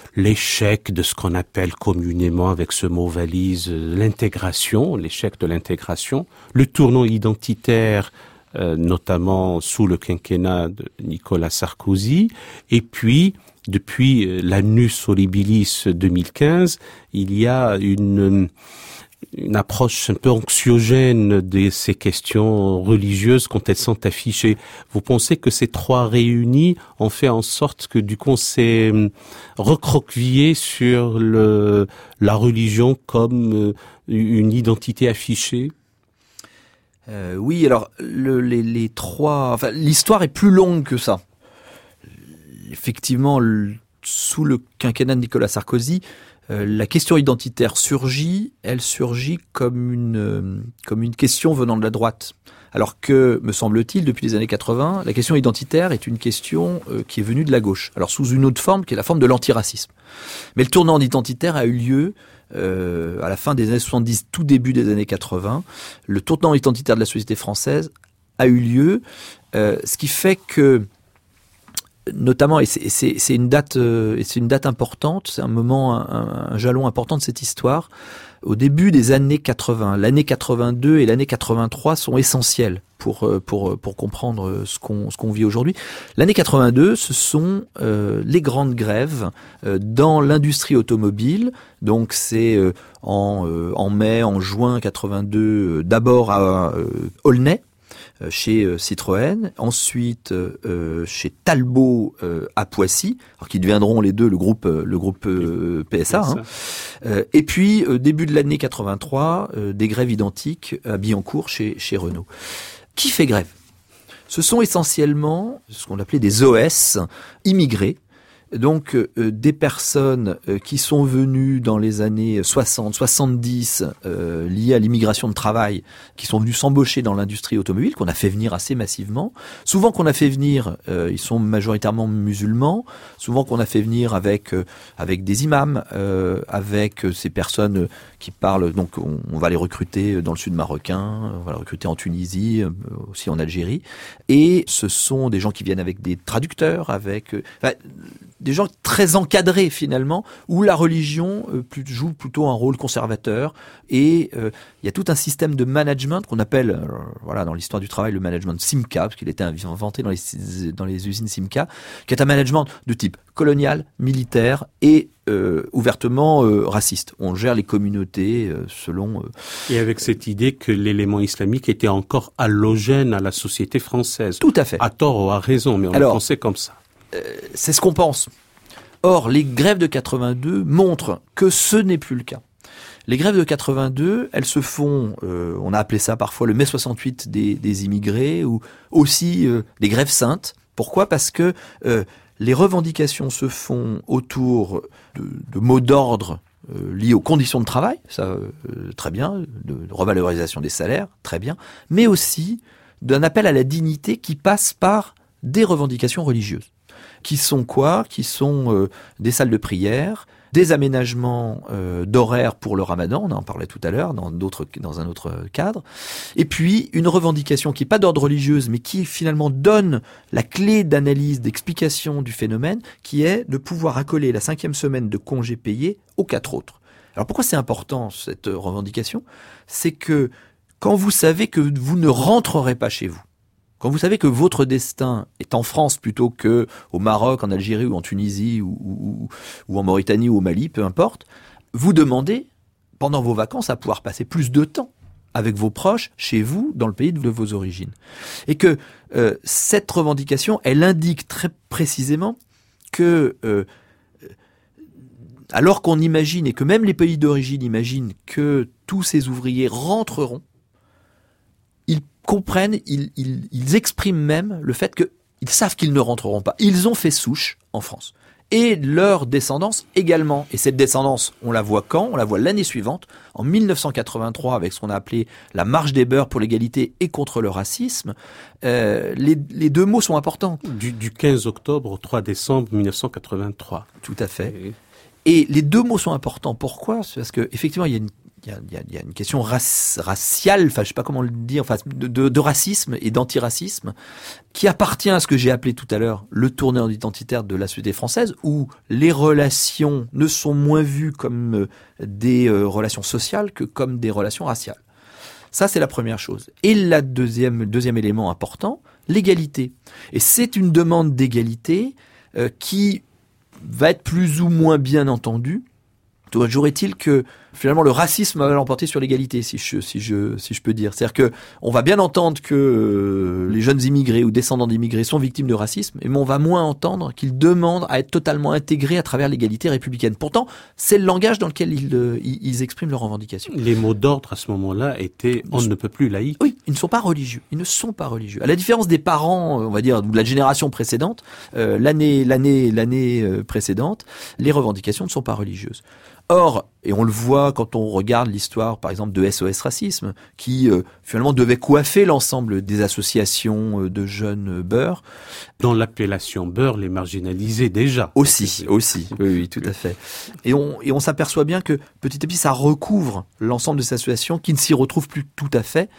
l'échec de ce qu'on appelle communément, avec ce mot valise, l'intégration, l'échec de l'intégration, le tournant identitaire, euh, notamment sous le quinquennat de Nicolas Sarkozy, et puis depuis l'annus horribilis deux mille quinze, il y a une, une approche un peu anxiogène de ces questions religieuses quand elles sont affichées. Vous pensez que ces trois réunis ont fait en sorte que du coup on s'est recroquevillé sur le, la religion comme une identité affichée? Euh, oui, alors le, les, les trois, enfin l'histoire est plus longue que ça. Effectivement, le, sous le quinquennat de Nicolas Sarkozy, euh, la question identitaire surgit. Elle surgit comme une euh, comme une question venant de la droite. Alors que, me semble-t-il, depuis les années quatre-vingts, la question identitaire est une question euh, qui est venue de la gauche. Alors sous une autre forme, qui est la forme de l'antiracisme. Mais le tournant identitaire a eu lieu Euh, à la fin des années soixante-dix, tout début des années quatre-vingts, le tournant identitaire de la société française a eu lieu, euh, ce qui fait que, notamment, et c'est, c'est, c'est une date, euh, et c'est une date importante, c'est un moment, un, un jalon important de cette histoire. Au début des années quatre-vingts, l'année quatre-vingt-deux et l'année quatre-vingt-trois sont essentielles pour pour pour comprendre ce qu'on ce qu'on vit aujourd'hui. L'année quatre-vingt-deux, ce sont euh, les grandes grèves euh, dans l'industrie automobile. Donc c'est euh, en euh, en mai, en juin quatre-vingt-deux, euh, d'abord à euh, Aulnay, chez euh, Citroën, ensuite euh, chez Talbot euh, à Poissy, alors qui deviendront les deux le groupe euh, le groupe euh, P S A. Hein. Euh, et puis euh, début de l'année quatre-vingt-trois, euh, des grèves identiques à Billancourt chez chez Renault. Qui fait grève? Ce sont essentiellement ce qu'on appelait des O S immigrés. Donc euh, des personnes euh, qui sont venues dans les années soixante, soixante-dix, euh, liées à l'immigration de travail, qui sont venues s'embaucher dans l'industrie automobile, qu'on a fait venir assez massivement. Souvent qu'on a fait venir, euh, ils sont majoritairement musulmans. Souvent qu'on a fait venir avec euh, avec des imams, euh, avec euh, ces personnes qui parlent. Donc on, on va les recruter dans le sud marocain, on va les recruter en Tunisie, euh, aussi en Algérie. Et ce sont des gens qui viennent avec des traducteurs, avec euh, enfin, des gens très encadrés finalement, où la religion euh, joue plutôt un rôle conservateur, et euh, il y a tout un système de management qu'on appelle, euh, voilà, dans l'histoire du travail, le management Simca, parce qu'il était inventé dans les dans les usines Simca, qui est un management de type colonial, militaire et euh, ouvertement euh, raciste. On gère les communautés euh, selon. Euh, et avec cette idée que l'élément islamique était encore allogène à la société française. Tout à fait. À tort ou à raison, mais on Alors, le pensait comme ça. Euh, c'est ce qu'on pense. Or, les grèves de quatre-vingt-deux montrent que ce n'est plus le cas. Les grèves de quatre-vingt-deux, elles se font, euh, on a appelé ça parfois le mai soixante-huit des, des immigrés, ou aussi euh, des grèves saintes. Pourquoi ? Parce que euh, les revendications se font autour de, de mots d'ordre euh, liés aux conditions de travail, ça euh, très bien, de, de revalorisation des salaires, très bien, mais aussi d'un appel à la dignité qui passe par des revendications religieuses. Qui sont quoi ? Qui sont euh, des salles de prière, des aménagements euh, d'horaires pour le ramadan, on en parlait tout à l'heure, dans, d'autres, dans un autre cadre, et puis une revendication qui n'est pas d'ordre religieuse, mais qui finalement donne la clé d'analyse, d'explication du phénomène, qui est de pouvoir accoler la cinquième semaine de congés payés aux quatre autres. Alors pourquoi c'est important cette revendication ? C'est que quand vous savez que vous ne rentrerez pas chez vous, quand vous savez que votre destin est en France plutôt que au Maroc, en Algérie ou en Tunisie ou, ou, ou en Mauritanie ou au Mali, peu importe, vous demandez, pendant vos vacances, à pouvoir passer plus de temps avec vos proches, chez vous, dans le pays de vos origines. Et que euh, cette revendication, elle indique très précisément que, euh, alors qu'on imagine, et que même les pays d'origine imaginent que tous ces ouvriers rentreront, ils comprennent, ils, ils, ils expriment même le fait qu'ils savent qu'ils ne rentreront pas. Ils ont fait souche en France. Et leur descendance également. Et cette descendance, on la voit quand ? On la voit l'année suivante, en mille neuf cent quatre-vingt-trois, avec ce qu'on a appelé la marche des beurs pour l'égalité et contre le racisme. Euh, les, les deux mots sont importants. Du, du quinze octobre au trois décembre mille neuf cent quatre-vingt-trois. Tout à fait. Et, et les deux mots sont importants. Pourquoi ? C'est parce que effectivement, il y a une Il y, a, il, y a, il y a une question rac- raciale, enfin je sais pas comment le dire, enfin de, de, de racisme et d'antiracisme, qui appartient à ce que j'ai appelé tout à l'heure le tournant identitaire de la société française, où les relations ne sont moins vues comme des euh, relations sociales que comme des relations raciales. Ça c'est la première chose. Et la deuxième deuxième élément important, l'égalité. Et c'est une demande d'égalité euh, qui va être plus ou moins bien entendue. Toujours est-il que finalement le racisme va l'emporter sur l'égalité, si je si je si je peux dire. C'est-à-dire que on va bien entendre que euh, les jeunes immigrés ou descendants d'immigrés sont victimes de racisme, mais on va moins entendre qu'ils demandent à être totalement intégrés à travers l'égalité républicaine. Pourtant, c'est le langage dans lequel ils euh, ils expriment leurs revendications. Les mots d'ordre à ce moment-là étaient « on ne peut plus laïque ». Oui, ils ne sont pas religieux. Ils ne sont pas religieux. À la différence des parents, on va dire, de la génération précédente, euh, l'année l'année l'année euh, précédente, les revendications ne sont pas religieuses. Or, et on le voit quand on regarde l'histoire, par exemple, de S O S Racisme, qui euh, finalement devait coiffer l'ensemble des associations euh, de jeunes beurs. Dans l'appellation beurre, les marginalisés déjà. Aussi, aussi, oui, oui, tout à fait. Et on, et on s'aperçoit bien que petit à petit, ça recouvre l'ensemble de ces associations qui ne s'y retrouvent plus tout à fait.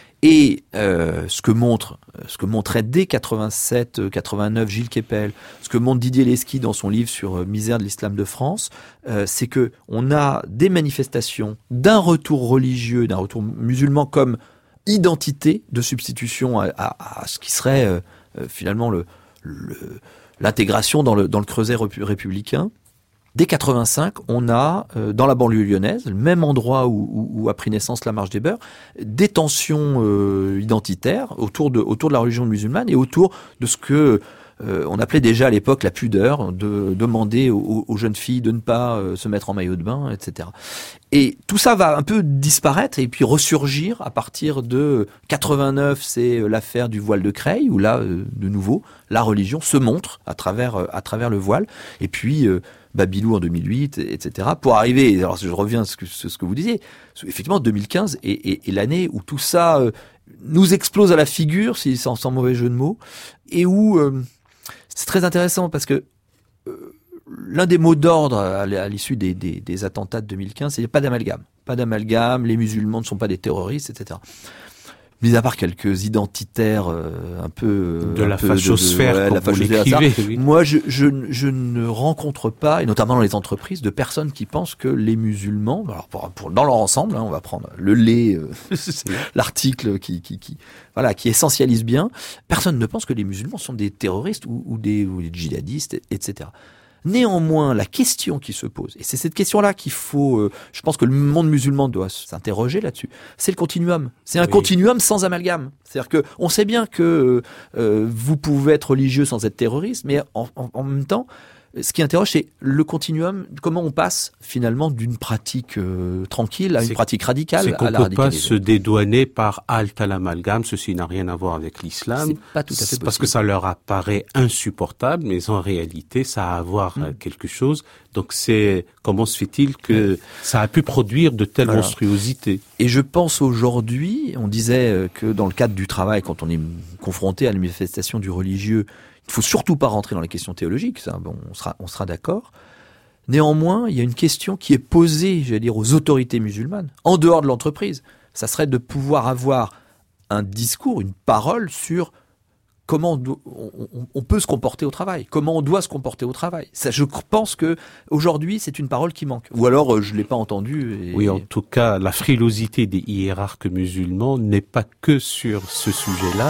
Et euh, ce que montre, ce que montrait dès quatre-vingt-sept quatre-vingt-neuf Gilles Kepel, ce que montre Didier Lesky dans son livre sur euh, Misère de l'islam de France, euh, c'est que on a des manifestations d'un retour religieux, d'un retour musulman comme identité de substitution à, à, à ce qui serait euh, euh, finalement le, le, l'intégration dans le, dans le creuset républicain. Dès quatre-vingt-cinq, on a, euh, dans la banlieue lyonnaise, le même endroit où, où, où a pris naissance la Marche des Beurs, des tensions euh, identitaires autour de, autour de la religion musulmane et autour de ce que euh, on appelait déjà à l'époque la pudeur, de demander aux, aux jeunes filles de ne pas euh, se mettre en maillot de bain, et cetera. Et tout ça va un peu disparaître et puis ressurgir à partir de quatre-vingt-neuf, c'est l'affaire du voile de Creil, où là, euh, de nouveau, la religion se montre à travers, euh, à travers le voile. Et puis... Euh, Babilou en deux mille huit, et cetera. Pour arriver, alors je reviens à ce que, ce que vous disiez, effectivement deux mille quinze est, est, est l'année où tout ça euh, nous explose à la figure, si sans, sans mauvais jeu de mots, et où euh, c'est très intéressant parce que euh, l'un des mots d'ordre à, à l'issue des, des, des attentats de deux mille quinze, c'est pas d'amalgame, pas d'amalgame, les musulmans ne sont pas des terroristes, et cetera. Mis à part quelques identitaires euh, un peu de un la peu fachosphère, de, de, ouais, comme la vous fachosphère, l'écrivez, oui. Moi, je, je, je ne rencontre pas, et notamment dans les entreprises, de personnes qui pensent que les musulmans, alors pour, pour, dans leur ensemble, hein, on va prendre le lait, euh, l'article qui, qui, qui, voilà, qui essentialise bien. Personne ne pense que les musulmans sont des terroristes ou, ou des, ou des djihadistes, et cetera. Néanmoins, la question qui se pose, et c'est cette question-là qu'il faut, euh, je pense que le monde musulman doit s'interroger là-dessus, c'est le continuum. C'est un oui. continuum sans amalgame. C'est-à-dire que on sait bien que euh, vous pouvez être religieux sans être terroriste, mais en, en, en même temps, ce qui interroge, c'est le continuum, comment on passe finalement d'une pratique euh, tranquille à une c'est, pratique radicale à la radicalisation. C'est qu'on ne peut pas se dédouaner par halte à l'amalgame, ceci n'a rien à voir avec l'islam. C'est pas tout à fait possible. Parce que ça leur apparaît insupportable, mais en réalité, ça a à voir mmh. quelque chose. Donc c'est, comment se fait-il que mmh. ça a pu produire de telles voilà. monstruosités? Et je pense aujourd'hui, on disait que dans le cadre du travail, quand on est confronté à la manifestation du religieux, il ne faut surtout pas rentrer dans les questions théologiques, ça, bon, on sera, on sera d'accord. Néanmoins, il y a une question qui est posée, j'allais dire, aux autorités musulmanes, en dehors de l'entreprise. Ça serait de pouvoir avoir un discours, une parole sur comment on, do- on, on peut se comporter au travail, comment on doit se comporter au travail. Ça, je pense que aujourd'hui, c'est une parole qui manque. Ou alors, je l'ai pas entendue. Et... Oui, en tout cas, la frilosité des hiérarques musulmans n'est pas que sur ce sujet-là.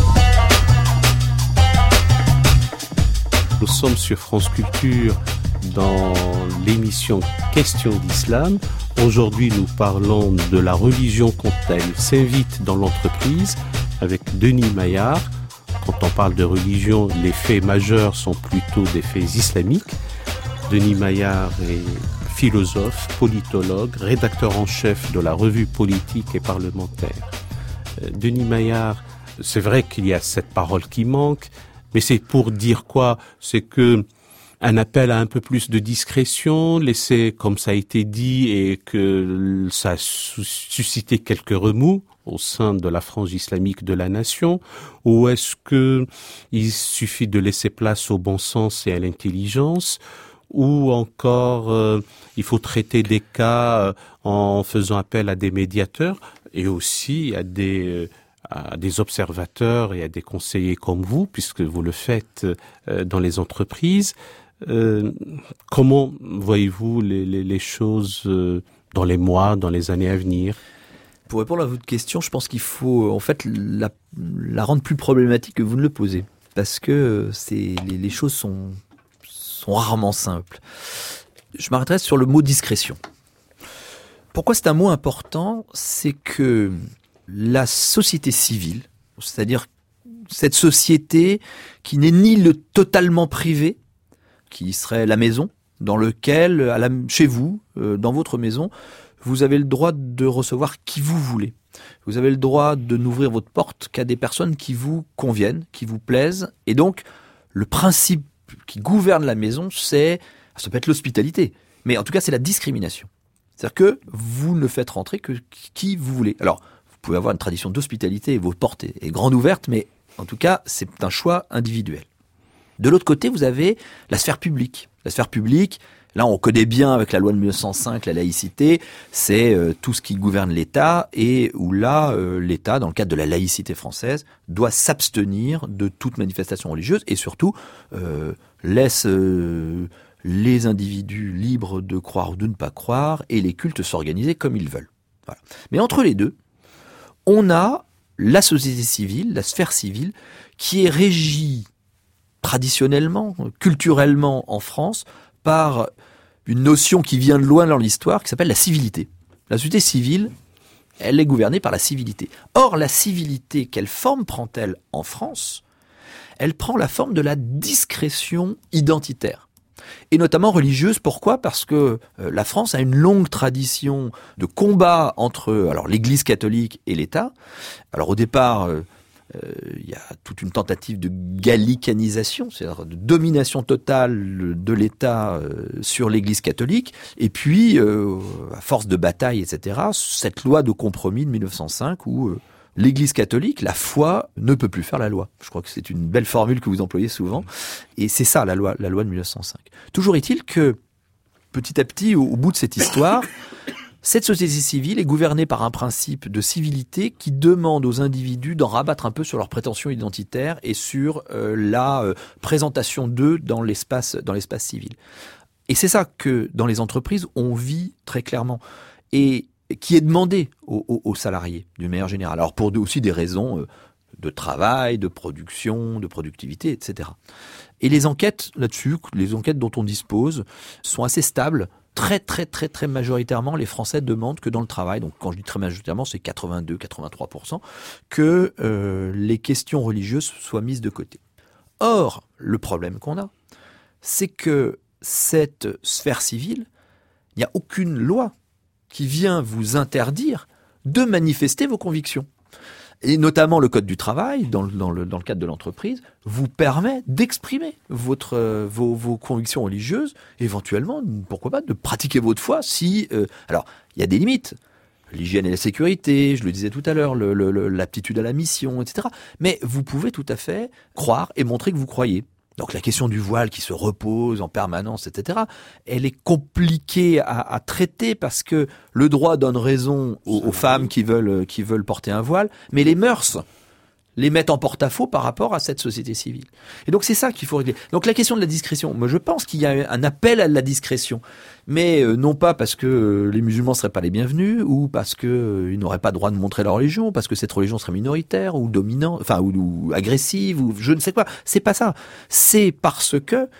Nous sommes sur France Culture dans l'émission Questions d'Islam. Aujourd'hui, nous parlons de la religion quand elle s'invite dans l'entreprise avec Denis Maillard. Quand on parle de religion, les faits majeurs sont plutôt des faits islamiques. Denis Maillard est philosophe, politologue, rédacteur en chef de la revue politique et parlementaire. Denis Maillard, c'est vrai qu'il y a cette parole qui manque, mais c'est pour dire quoi? C'est que un appel à un peu plus de discrétion, laisser comme ça a été dit, et que ça a suscité quelques remous au sein de la frange islamique de la nation, ou est-ce que il suffit de laisser place au bon sens et à l'intelligence, ou encore euh, il faut traiter des cas euh, en faisant appel à des médiateurs et aussi à des euh, à des observateurs et à des conseillers comme vous, puisque vous le faites euh, dans les entreprises. Euh, comment voyez-vous les, les, les choses euh, dans les mois, dans les années à venir? Pour répondre à votre question, je pense qu'il faut en fait la, la rendre plus problématique que vous ne le posez, parce que c'est les, les choses sont sont rarement simples. Je m'arrêterai sur le mot discrétion. Pourquoi c'est un mot important? C'est que la société civile, c'est-à-dire cette société qui n'est ni le totalement privé, qui serait la maison, dans lequel, à la, chez vous, euh, dans votre maison, vous avez le droit de recevoir qui vous voulez. Vous avez le droit de n'ouvrir votre porte qu'à des personnes qui vous conviennent, qui vous plaisent. Et donc, le principe qui gouverne la maison, c'est, ça peut être l'hospitalité, mais en tout cas, c'est la discrimination. C'est-à-dire que vous ne faites rentrer que qui vous voulez. Alors, vous pouvez avoir une tradition d'hospitalité, votre porte est grande ouverte, mais en tout cas, c'est un choix individuel. De l'autre côté, vous avez la sphère publique. La sphère publique, là, on connaît bien avec la loi de mille neuf cent cinq, la laïcité, c'est euh, tout ce qui gouverne l'État, et où là, euh, l'État, dans le cadre de la laïcité française, doit s'abstenir de toute manifestation religieuse, et surtout euh, laisse euh, les individus libres de croire ou de ne pas croire, et les cultes s'organiser comme ils veulent. Voilà. Mais entre les deux, on a la société civile, la sphère civile, qui est régie traditionnellement, culturellement en France, par une notion qui vient de loin dans l'histoire, qui s'appelle la civilité. La société civile, elle est gouvernée par la civilité. Or, la civilité, quelle forme prend-elle en France? Elle prend la forme de la discrétion identitaire. Et notamment religieuse. Pourquoi? Parce que euh, la France a une longue tradition de combat entre alors l'Église catholique et l'État. Alors au départ, euh, euh, il y a toute une tentative de gallicanisation, c'est-à-dire de domination totale de l'État euh, sur l'Église catholique. Et puis, euh, à force de bataille, et cetera, cette loi de compromis de mille neuf cent cinq où euh, l'Église catholique, la foi, ne peut plus faire la loi. Je crois que c'est une belle formule que vous employez souvent. Et c'est ça, la loi, la loi de mille neuf cent cinq. Toujours est-il que, petit à petit, au, au bout de cette histoire, cette société civile est gouvernée par un principe de civilité qui demande aux individus d'en rabattre un peu sur leurs prétentions identitaires et sur euh, la euh, présentation d'eux dans l'espace, dans l'espace civil. Et c'est ça que, dans les entreprises, on vit très clairement. Et qui est demandé aux, aux, aux salariés, d'une manière générale. Alors pour aussi des raisons de travail, de production, de productivité, et cetera. Et les enquêtes là-dessus, les enquêtes dont on dispose, sont assez stables. Très, très, très, très majoritairement, les Français demandent que dans le travail, donc quand je dis très majoritairement, c'est quatre-vingt-deux à quatre-vingt-trois pour cent, que euh, les questions religieuses soient mises de côté. Or, le problème qu'on a, c'est que cette sphère civile, il n'y a aucune loi qui vient vous interdire de manifester vos convictions. Et notamment le Code du travail, dans le, dans le, dans le cadre de l'entreprise, vous permet d'exprimer votre, euh, vos, vos convictions religieuses, éventuellement, pourquoi pas, de pratiquer votre foi si... Euh, alors, il y a des limites. L'hygiène et la sécurité, je le disais tout à l'heure, le, le, le, l'aptitude à la mission, et cetera. Mais vous pouvez tout à fait croire et montrer que vous croyez. Donc la question du voile qui se repose en permanence, et cetera, elle est compliquée à, à traiter parce que le droit donne raison aux, aux femmes qui veulent, qui veulent porter un voile, mais les mœurs les mettent en porte-à-faux par rapport à cette société civile. Et donc c'est ça qu'il faut régler. Donc la question de la discrétion, moi je pense qu'il y a un appel à la discrétion, mais euh, non pas parce que euh, les musulmans seraient pas les bienvenus, ou parce que euh, ils n'auraient pas droit de montrer leur religion, parce que cette religion serait minoritaire ou dominante, enfin ou, ou agressive, ou je ne sais quoi. C'est pas ça. C'est parce que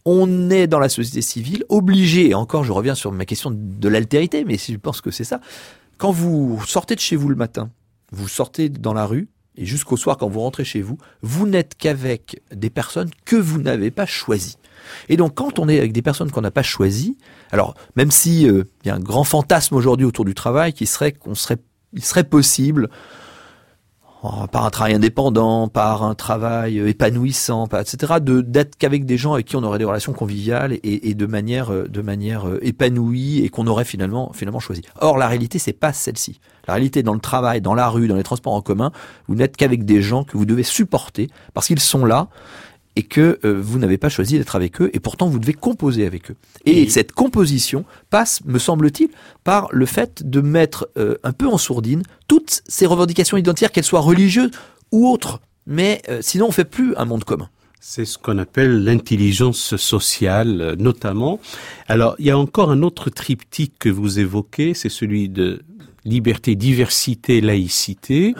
on est dans la société civile obligé, et encore je reviens sur ma question de l'altérité, mais je pense que c'est ça, quand vous sortez de chez vous le matin, vous sortez dans la rue, et jusqu'au soir quand vous rentrez chez vous, vous n'êtes qu'avec des personnes que vous n'avez pas choisies. Et donc quand on est avec des personnes qu'on n'a pas choisies, alors même si euh, il y a un grand fantasme aujourd'hui autour du travail qui serait qu'on serait, il serait possible par un travail indépendant, par un travail épanouissant, et cetera, de d'être qu'avec des gens avec qui on aurait des relations conviviales et, et de manière de manière épanouie et qu'on aurait finalement finalement choisi. Or la réalité c'est pas celle-ci. La réalité dans le travail, dans la rue, dans les transports en commun, vous n'êtes qu'avec des gens que vous devez supporter parce qu'ils sont là et que euh, vous n'avez pas choisi d'être avec eux, et pourtant vous devez composer avec eux. Et, et cette composition passe, me semble-t-il, par le fait de mettre euh, un peu en sourdine toutes ces revendications identitaires, qu'elles soient religieuses ou autres. Mais euh, sinon on fait plus un monde commun. C'est ce qu'on appelle l'intelligence sociale, notamment. Alors, il y a encore un autre triptyque que vous évoquez, c'est celui de liberté, diversité, laïcité.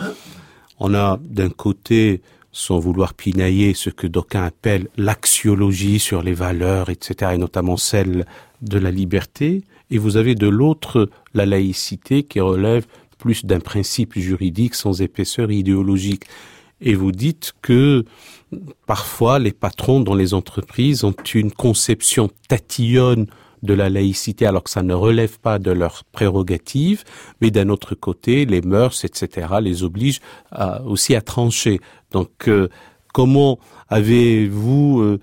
On a d'un côté, sans vouloir pinailler, ce que d'aucuns appellent l'axiologie sur les valeurs, et cetera, et notamment celle de la liberté. Et vous avez de l'autre la laïcité qui relève plus d'un principe juridique sans épaisseur idéologique. Et vous dites que parfois les patrons dans les entreprises ont une conception tatillonne de la laïcité alors que ça ne relève pas de leurs prérogatives, mais d'un autre côté, les mœurs, et cetera, les obligent à, aussi à trancher. Donc, euh, comment avez-vous euh,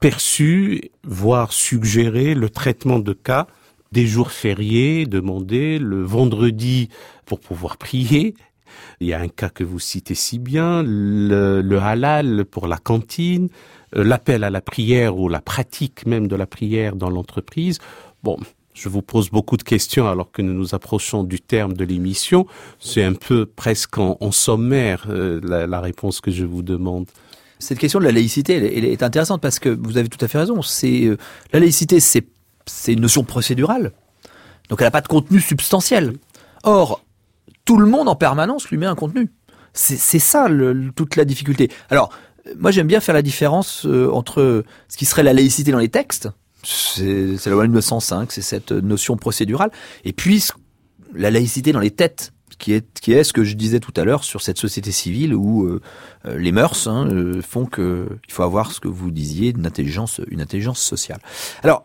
perçu, voire suggéré le traitement de cas des jours fériés, demandés le vendredi pour pouvoir prier? Il y a un cas que vous citez si bien, le, le halal pour la cantine, l'appel à la prière ou la pratique même de la prière dans l'entreprise. Bon, je vous pose beaucoup de questions alors que nous nous approchons du terme de l'émission. C'est un peu presque en, en sommaire euh, la, la réponse que je vous demande. Cette question de la laïcité, elle, elle est intéressante parce que vous avez tout à fait raison. C'est euh, la laïcité, c'est, c'est une notion procédurale, donc elle n'a pas de contenu substantiel. Or, tout le monde en permanence lui met un contenu. C'est, c'est ça le, toute la difficulté. Alors, moi j'aime bien faire la différence euh, entre ce qui serait la laïcité dans les textes, c'est, c'est la loi mille neuf cent cinq, c'est cette notion procédurale, et puis la laïcité dans les têtes, qui est, qui est ce que je disais tout à l'heure sur cette société civile où euh, les mœurs hein, euh, font que il faut avoir ce que vous disiez, une intelligence, une intelligence sociale. Alors,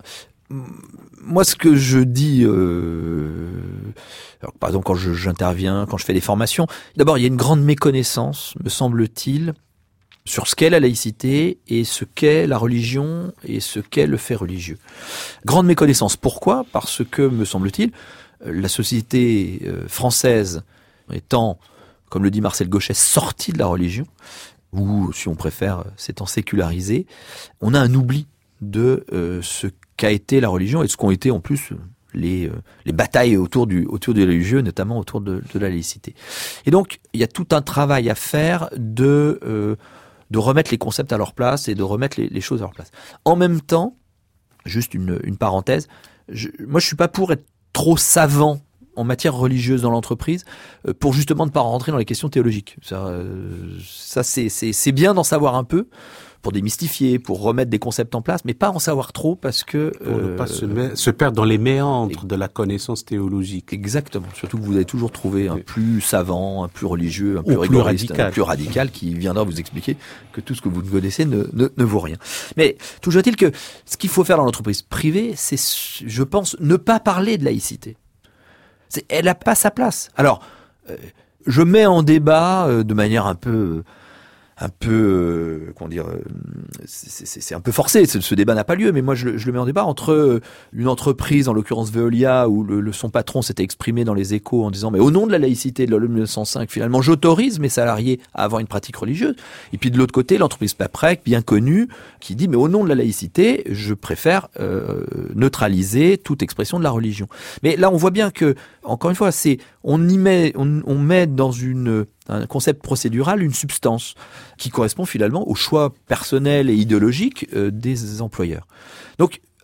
moi, ce que je dis, euh, alors, par exemple, quand je, j'interviens, quand je fais des formations, d'abord, il y a une grande méconnaissance, me semble-t-il, sur ce qu'est la laïcité et ce qu'est la religion et ce qu'est le fait religieux. Grande méconnaissance. Pourquoi ? Parce que, me semble-t-il, la société française étant, comme le dit Marcel Gauchet, sortie de la religion, ou, si on préfère, s'étant sécularisée, on a un oubli de euh, ce qu'a été la religion et de ce qu'ont été en plus les, euh, les batailles autour du, autour du religieux, notamment autour de, de la laïcité. Et donc, il y a tout un travail à faire de, euh, de remettre les concepts à leur place et de remettre les, les choses à leur place. En même temps, juste une, une parenthèse, je, moi je suis pas pour être trop savant en matière religieuse dans l'entreprise, euh, pour justement ne pas rentrer dans les questions théologiques. Ça, euh, ça c'est, c'est, c'est bien d'en savoir un peu, pour démystifier, pour remettre des concepts en place, mais pas en savoir trop parce que... Pour euh, ne pas se, me- se perdre dans les méandres de la connaissance théologique. Exactement. Surtout que vous allez toujours trouver un plus savant, un plus religieux, un plus Ou rigoriste, plus radical. un plus radical qui viendra vous expliquer que tout ce que vous ne connaissez ne, ne, ne vaut rien. Mais toujours est-il que ce qu'il faut faire dans l'entreprise privée, c'est, je pense, ne pas parler de laïcité. C'est, elle n'a pas sa place. Alors, euh, je mets en débat euh, de manière un peu... un peu, euh, comment dire, euh, c'est, c'est, c'est un peu forcé, ce, ce débat n'a pas lieu, mais moi je, je le mets en débat entre une entreprise, en l'occurrence Veolia, où le, le, son patron s'était exprimé dans les Échos en disant, mais au nom de la laïcité de la loi mille neuf cent cinq, finalement j'autorise mes salariés à avoir une pratique religieuse, et puis de l'autre côté, l'entreprise Paprec, bien connue, qui dit, mais au nom de la laïcité, je préfère euh, neutraliser toute expression de la religion. Mais là on voit bien que, encore une fois, c'est, on y met, on, on met dans une... un concept procédural, une substance qui correspond finalement au choix personnel et idéologique euh, des employeurs. Donc,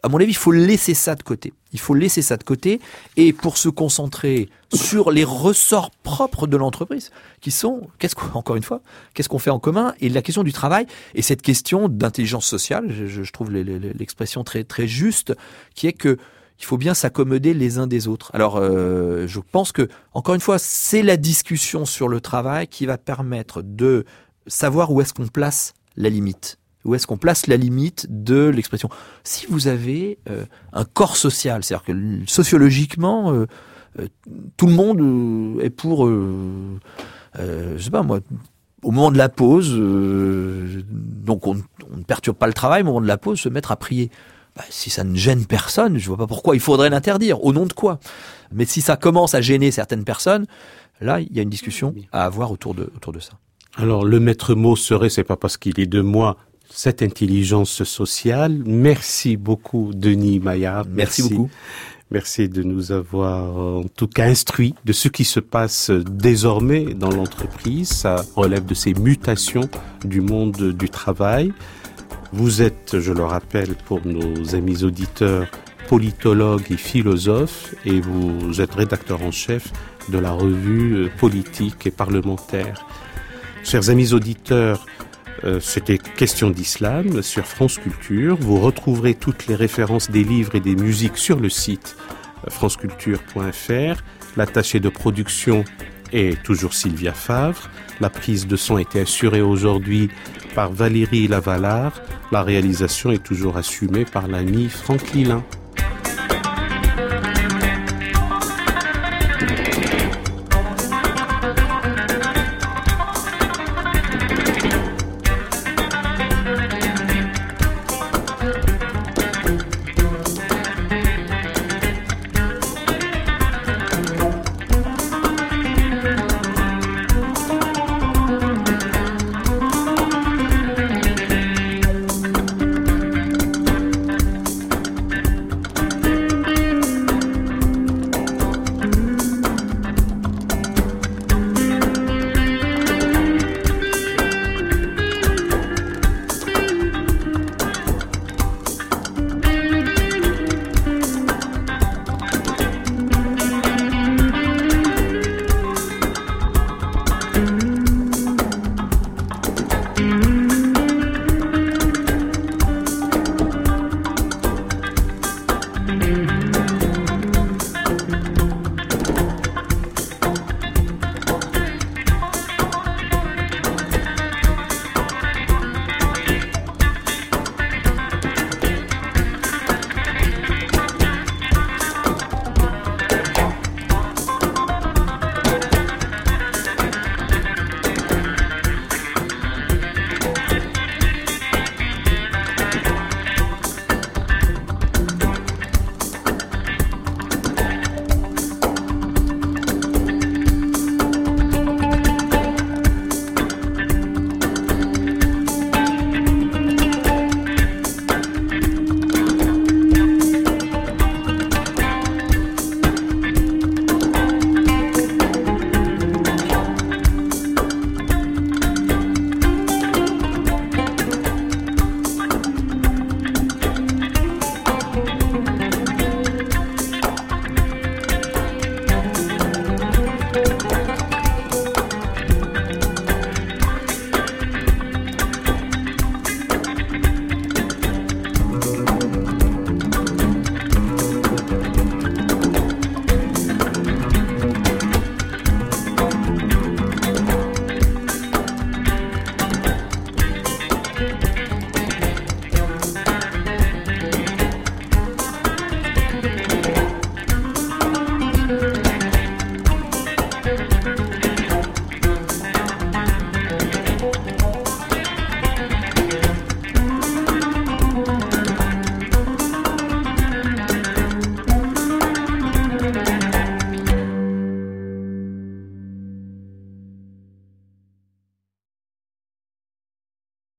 à mon avis, il faut laisser ça de côté. Il faut laisser ça de côté et pour se concentrer sur les ressorts propres de l'entreprise, qui sont, qu'est-ce qu'on, encore une fois, qu'est-ce qu'on fait en commun et la question du travail et cette question d'intelligence sociale, je, je trouve l'expression très très juste, qui est que il faut bien s'accommoder les uns des autres. Alors, euh, je pense que, encore une fois, c'est la discussion sur le travail qui va permettre de savoir où est-ce qu'on place la limite. Où est-ce qu'on place la limite de l'expression. Si vous avez euh, un corps social, c'est-à-dire que sociologiquement, euh, euh, tout le monde euh, est pour, euh, euh, je sais pas moi, au moment de la pause, euh, donc on, on ne perturbe pas le travail, au moment de la pause, se mettre à prier. Bah, si ça ne gêne personne, je vois pas pourquoi il faudrait l'interdire. Au nom de quoi? Mais si ça commence à gêner certaines personnes, là, il y a une discussion à avoir autour de, autour de ça. Alors, le maître mot serait, c'est pas parce qu'il est de moi, cette intelligence sociale. Merci beaucoup, Denis Maillard. Merci, Merci beaucoup. Merci de nous avoir, en tout cas, instruits de ce qui se passe désormais dans l'entreprise. Ça relève de ces mutations du monde du travail. Vous êtes, je le rappelle, pour nos amis auditeurs, politologue et philosophe, et vous êtes rédacteur en chef de la revue politique et parlementaire. Chers amis auditeurs, euh, c'était Question d'Islam sur France Culture. Vous retrouverez toutes les références des livres et des musiques sur le site franceculture point f r. L'attaché de production est toujours Sylvia Favre. La prise de son a été assurée aujourd'hui par Valérie Lavalard. La réalisation est toujours assumée par l'ami Franck Lilin.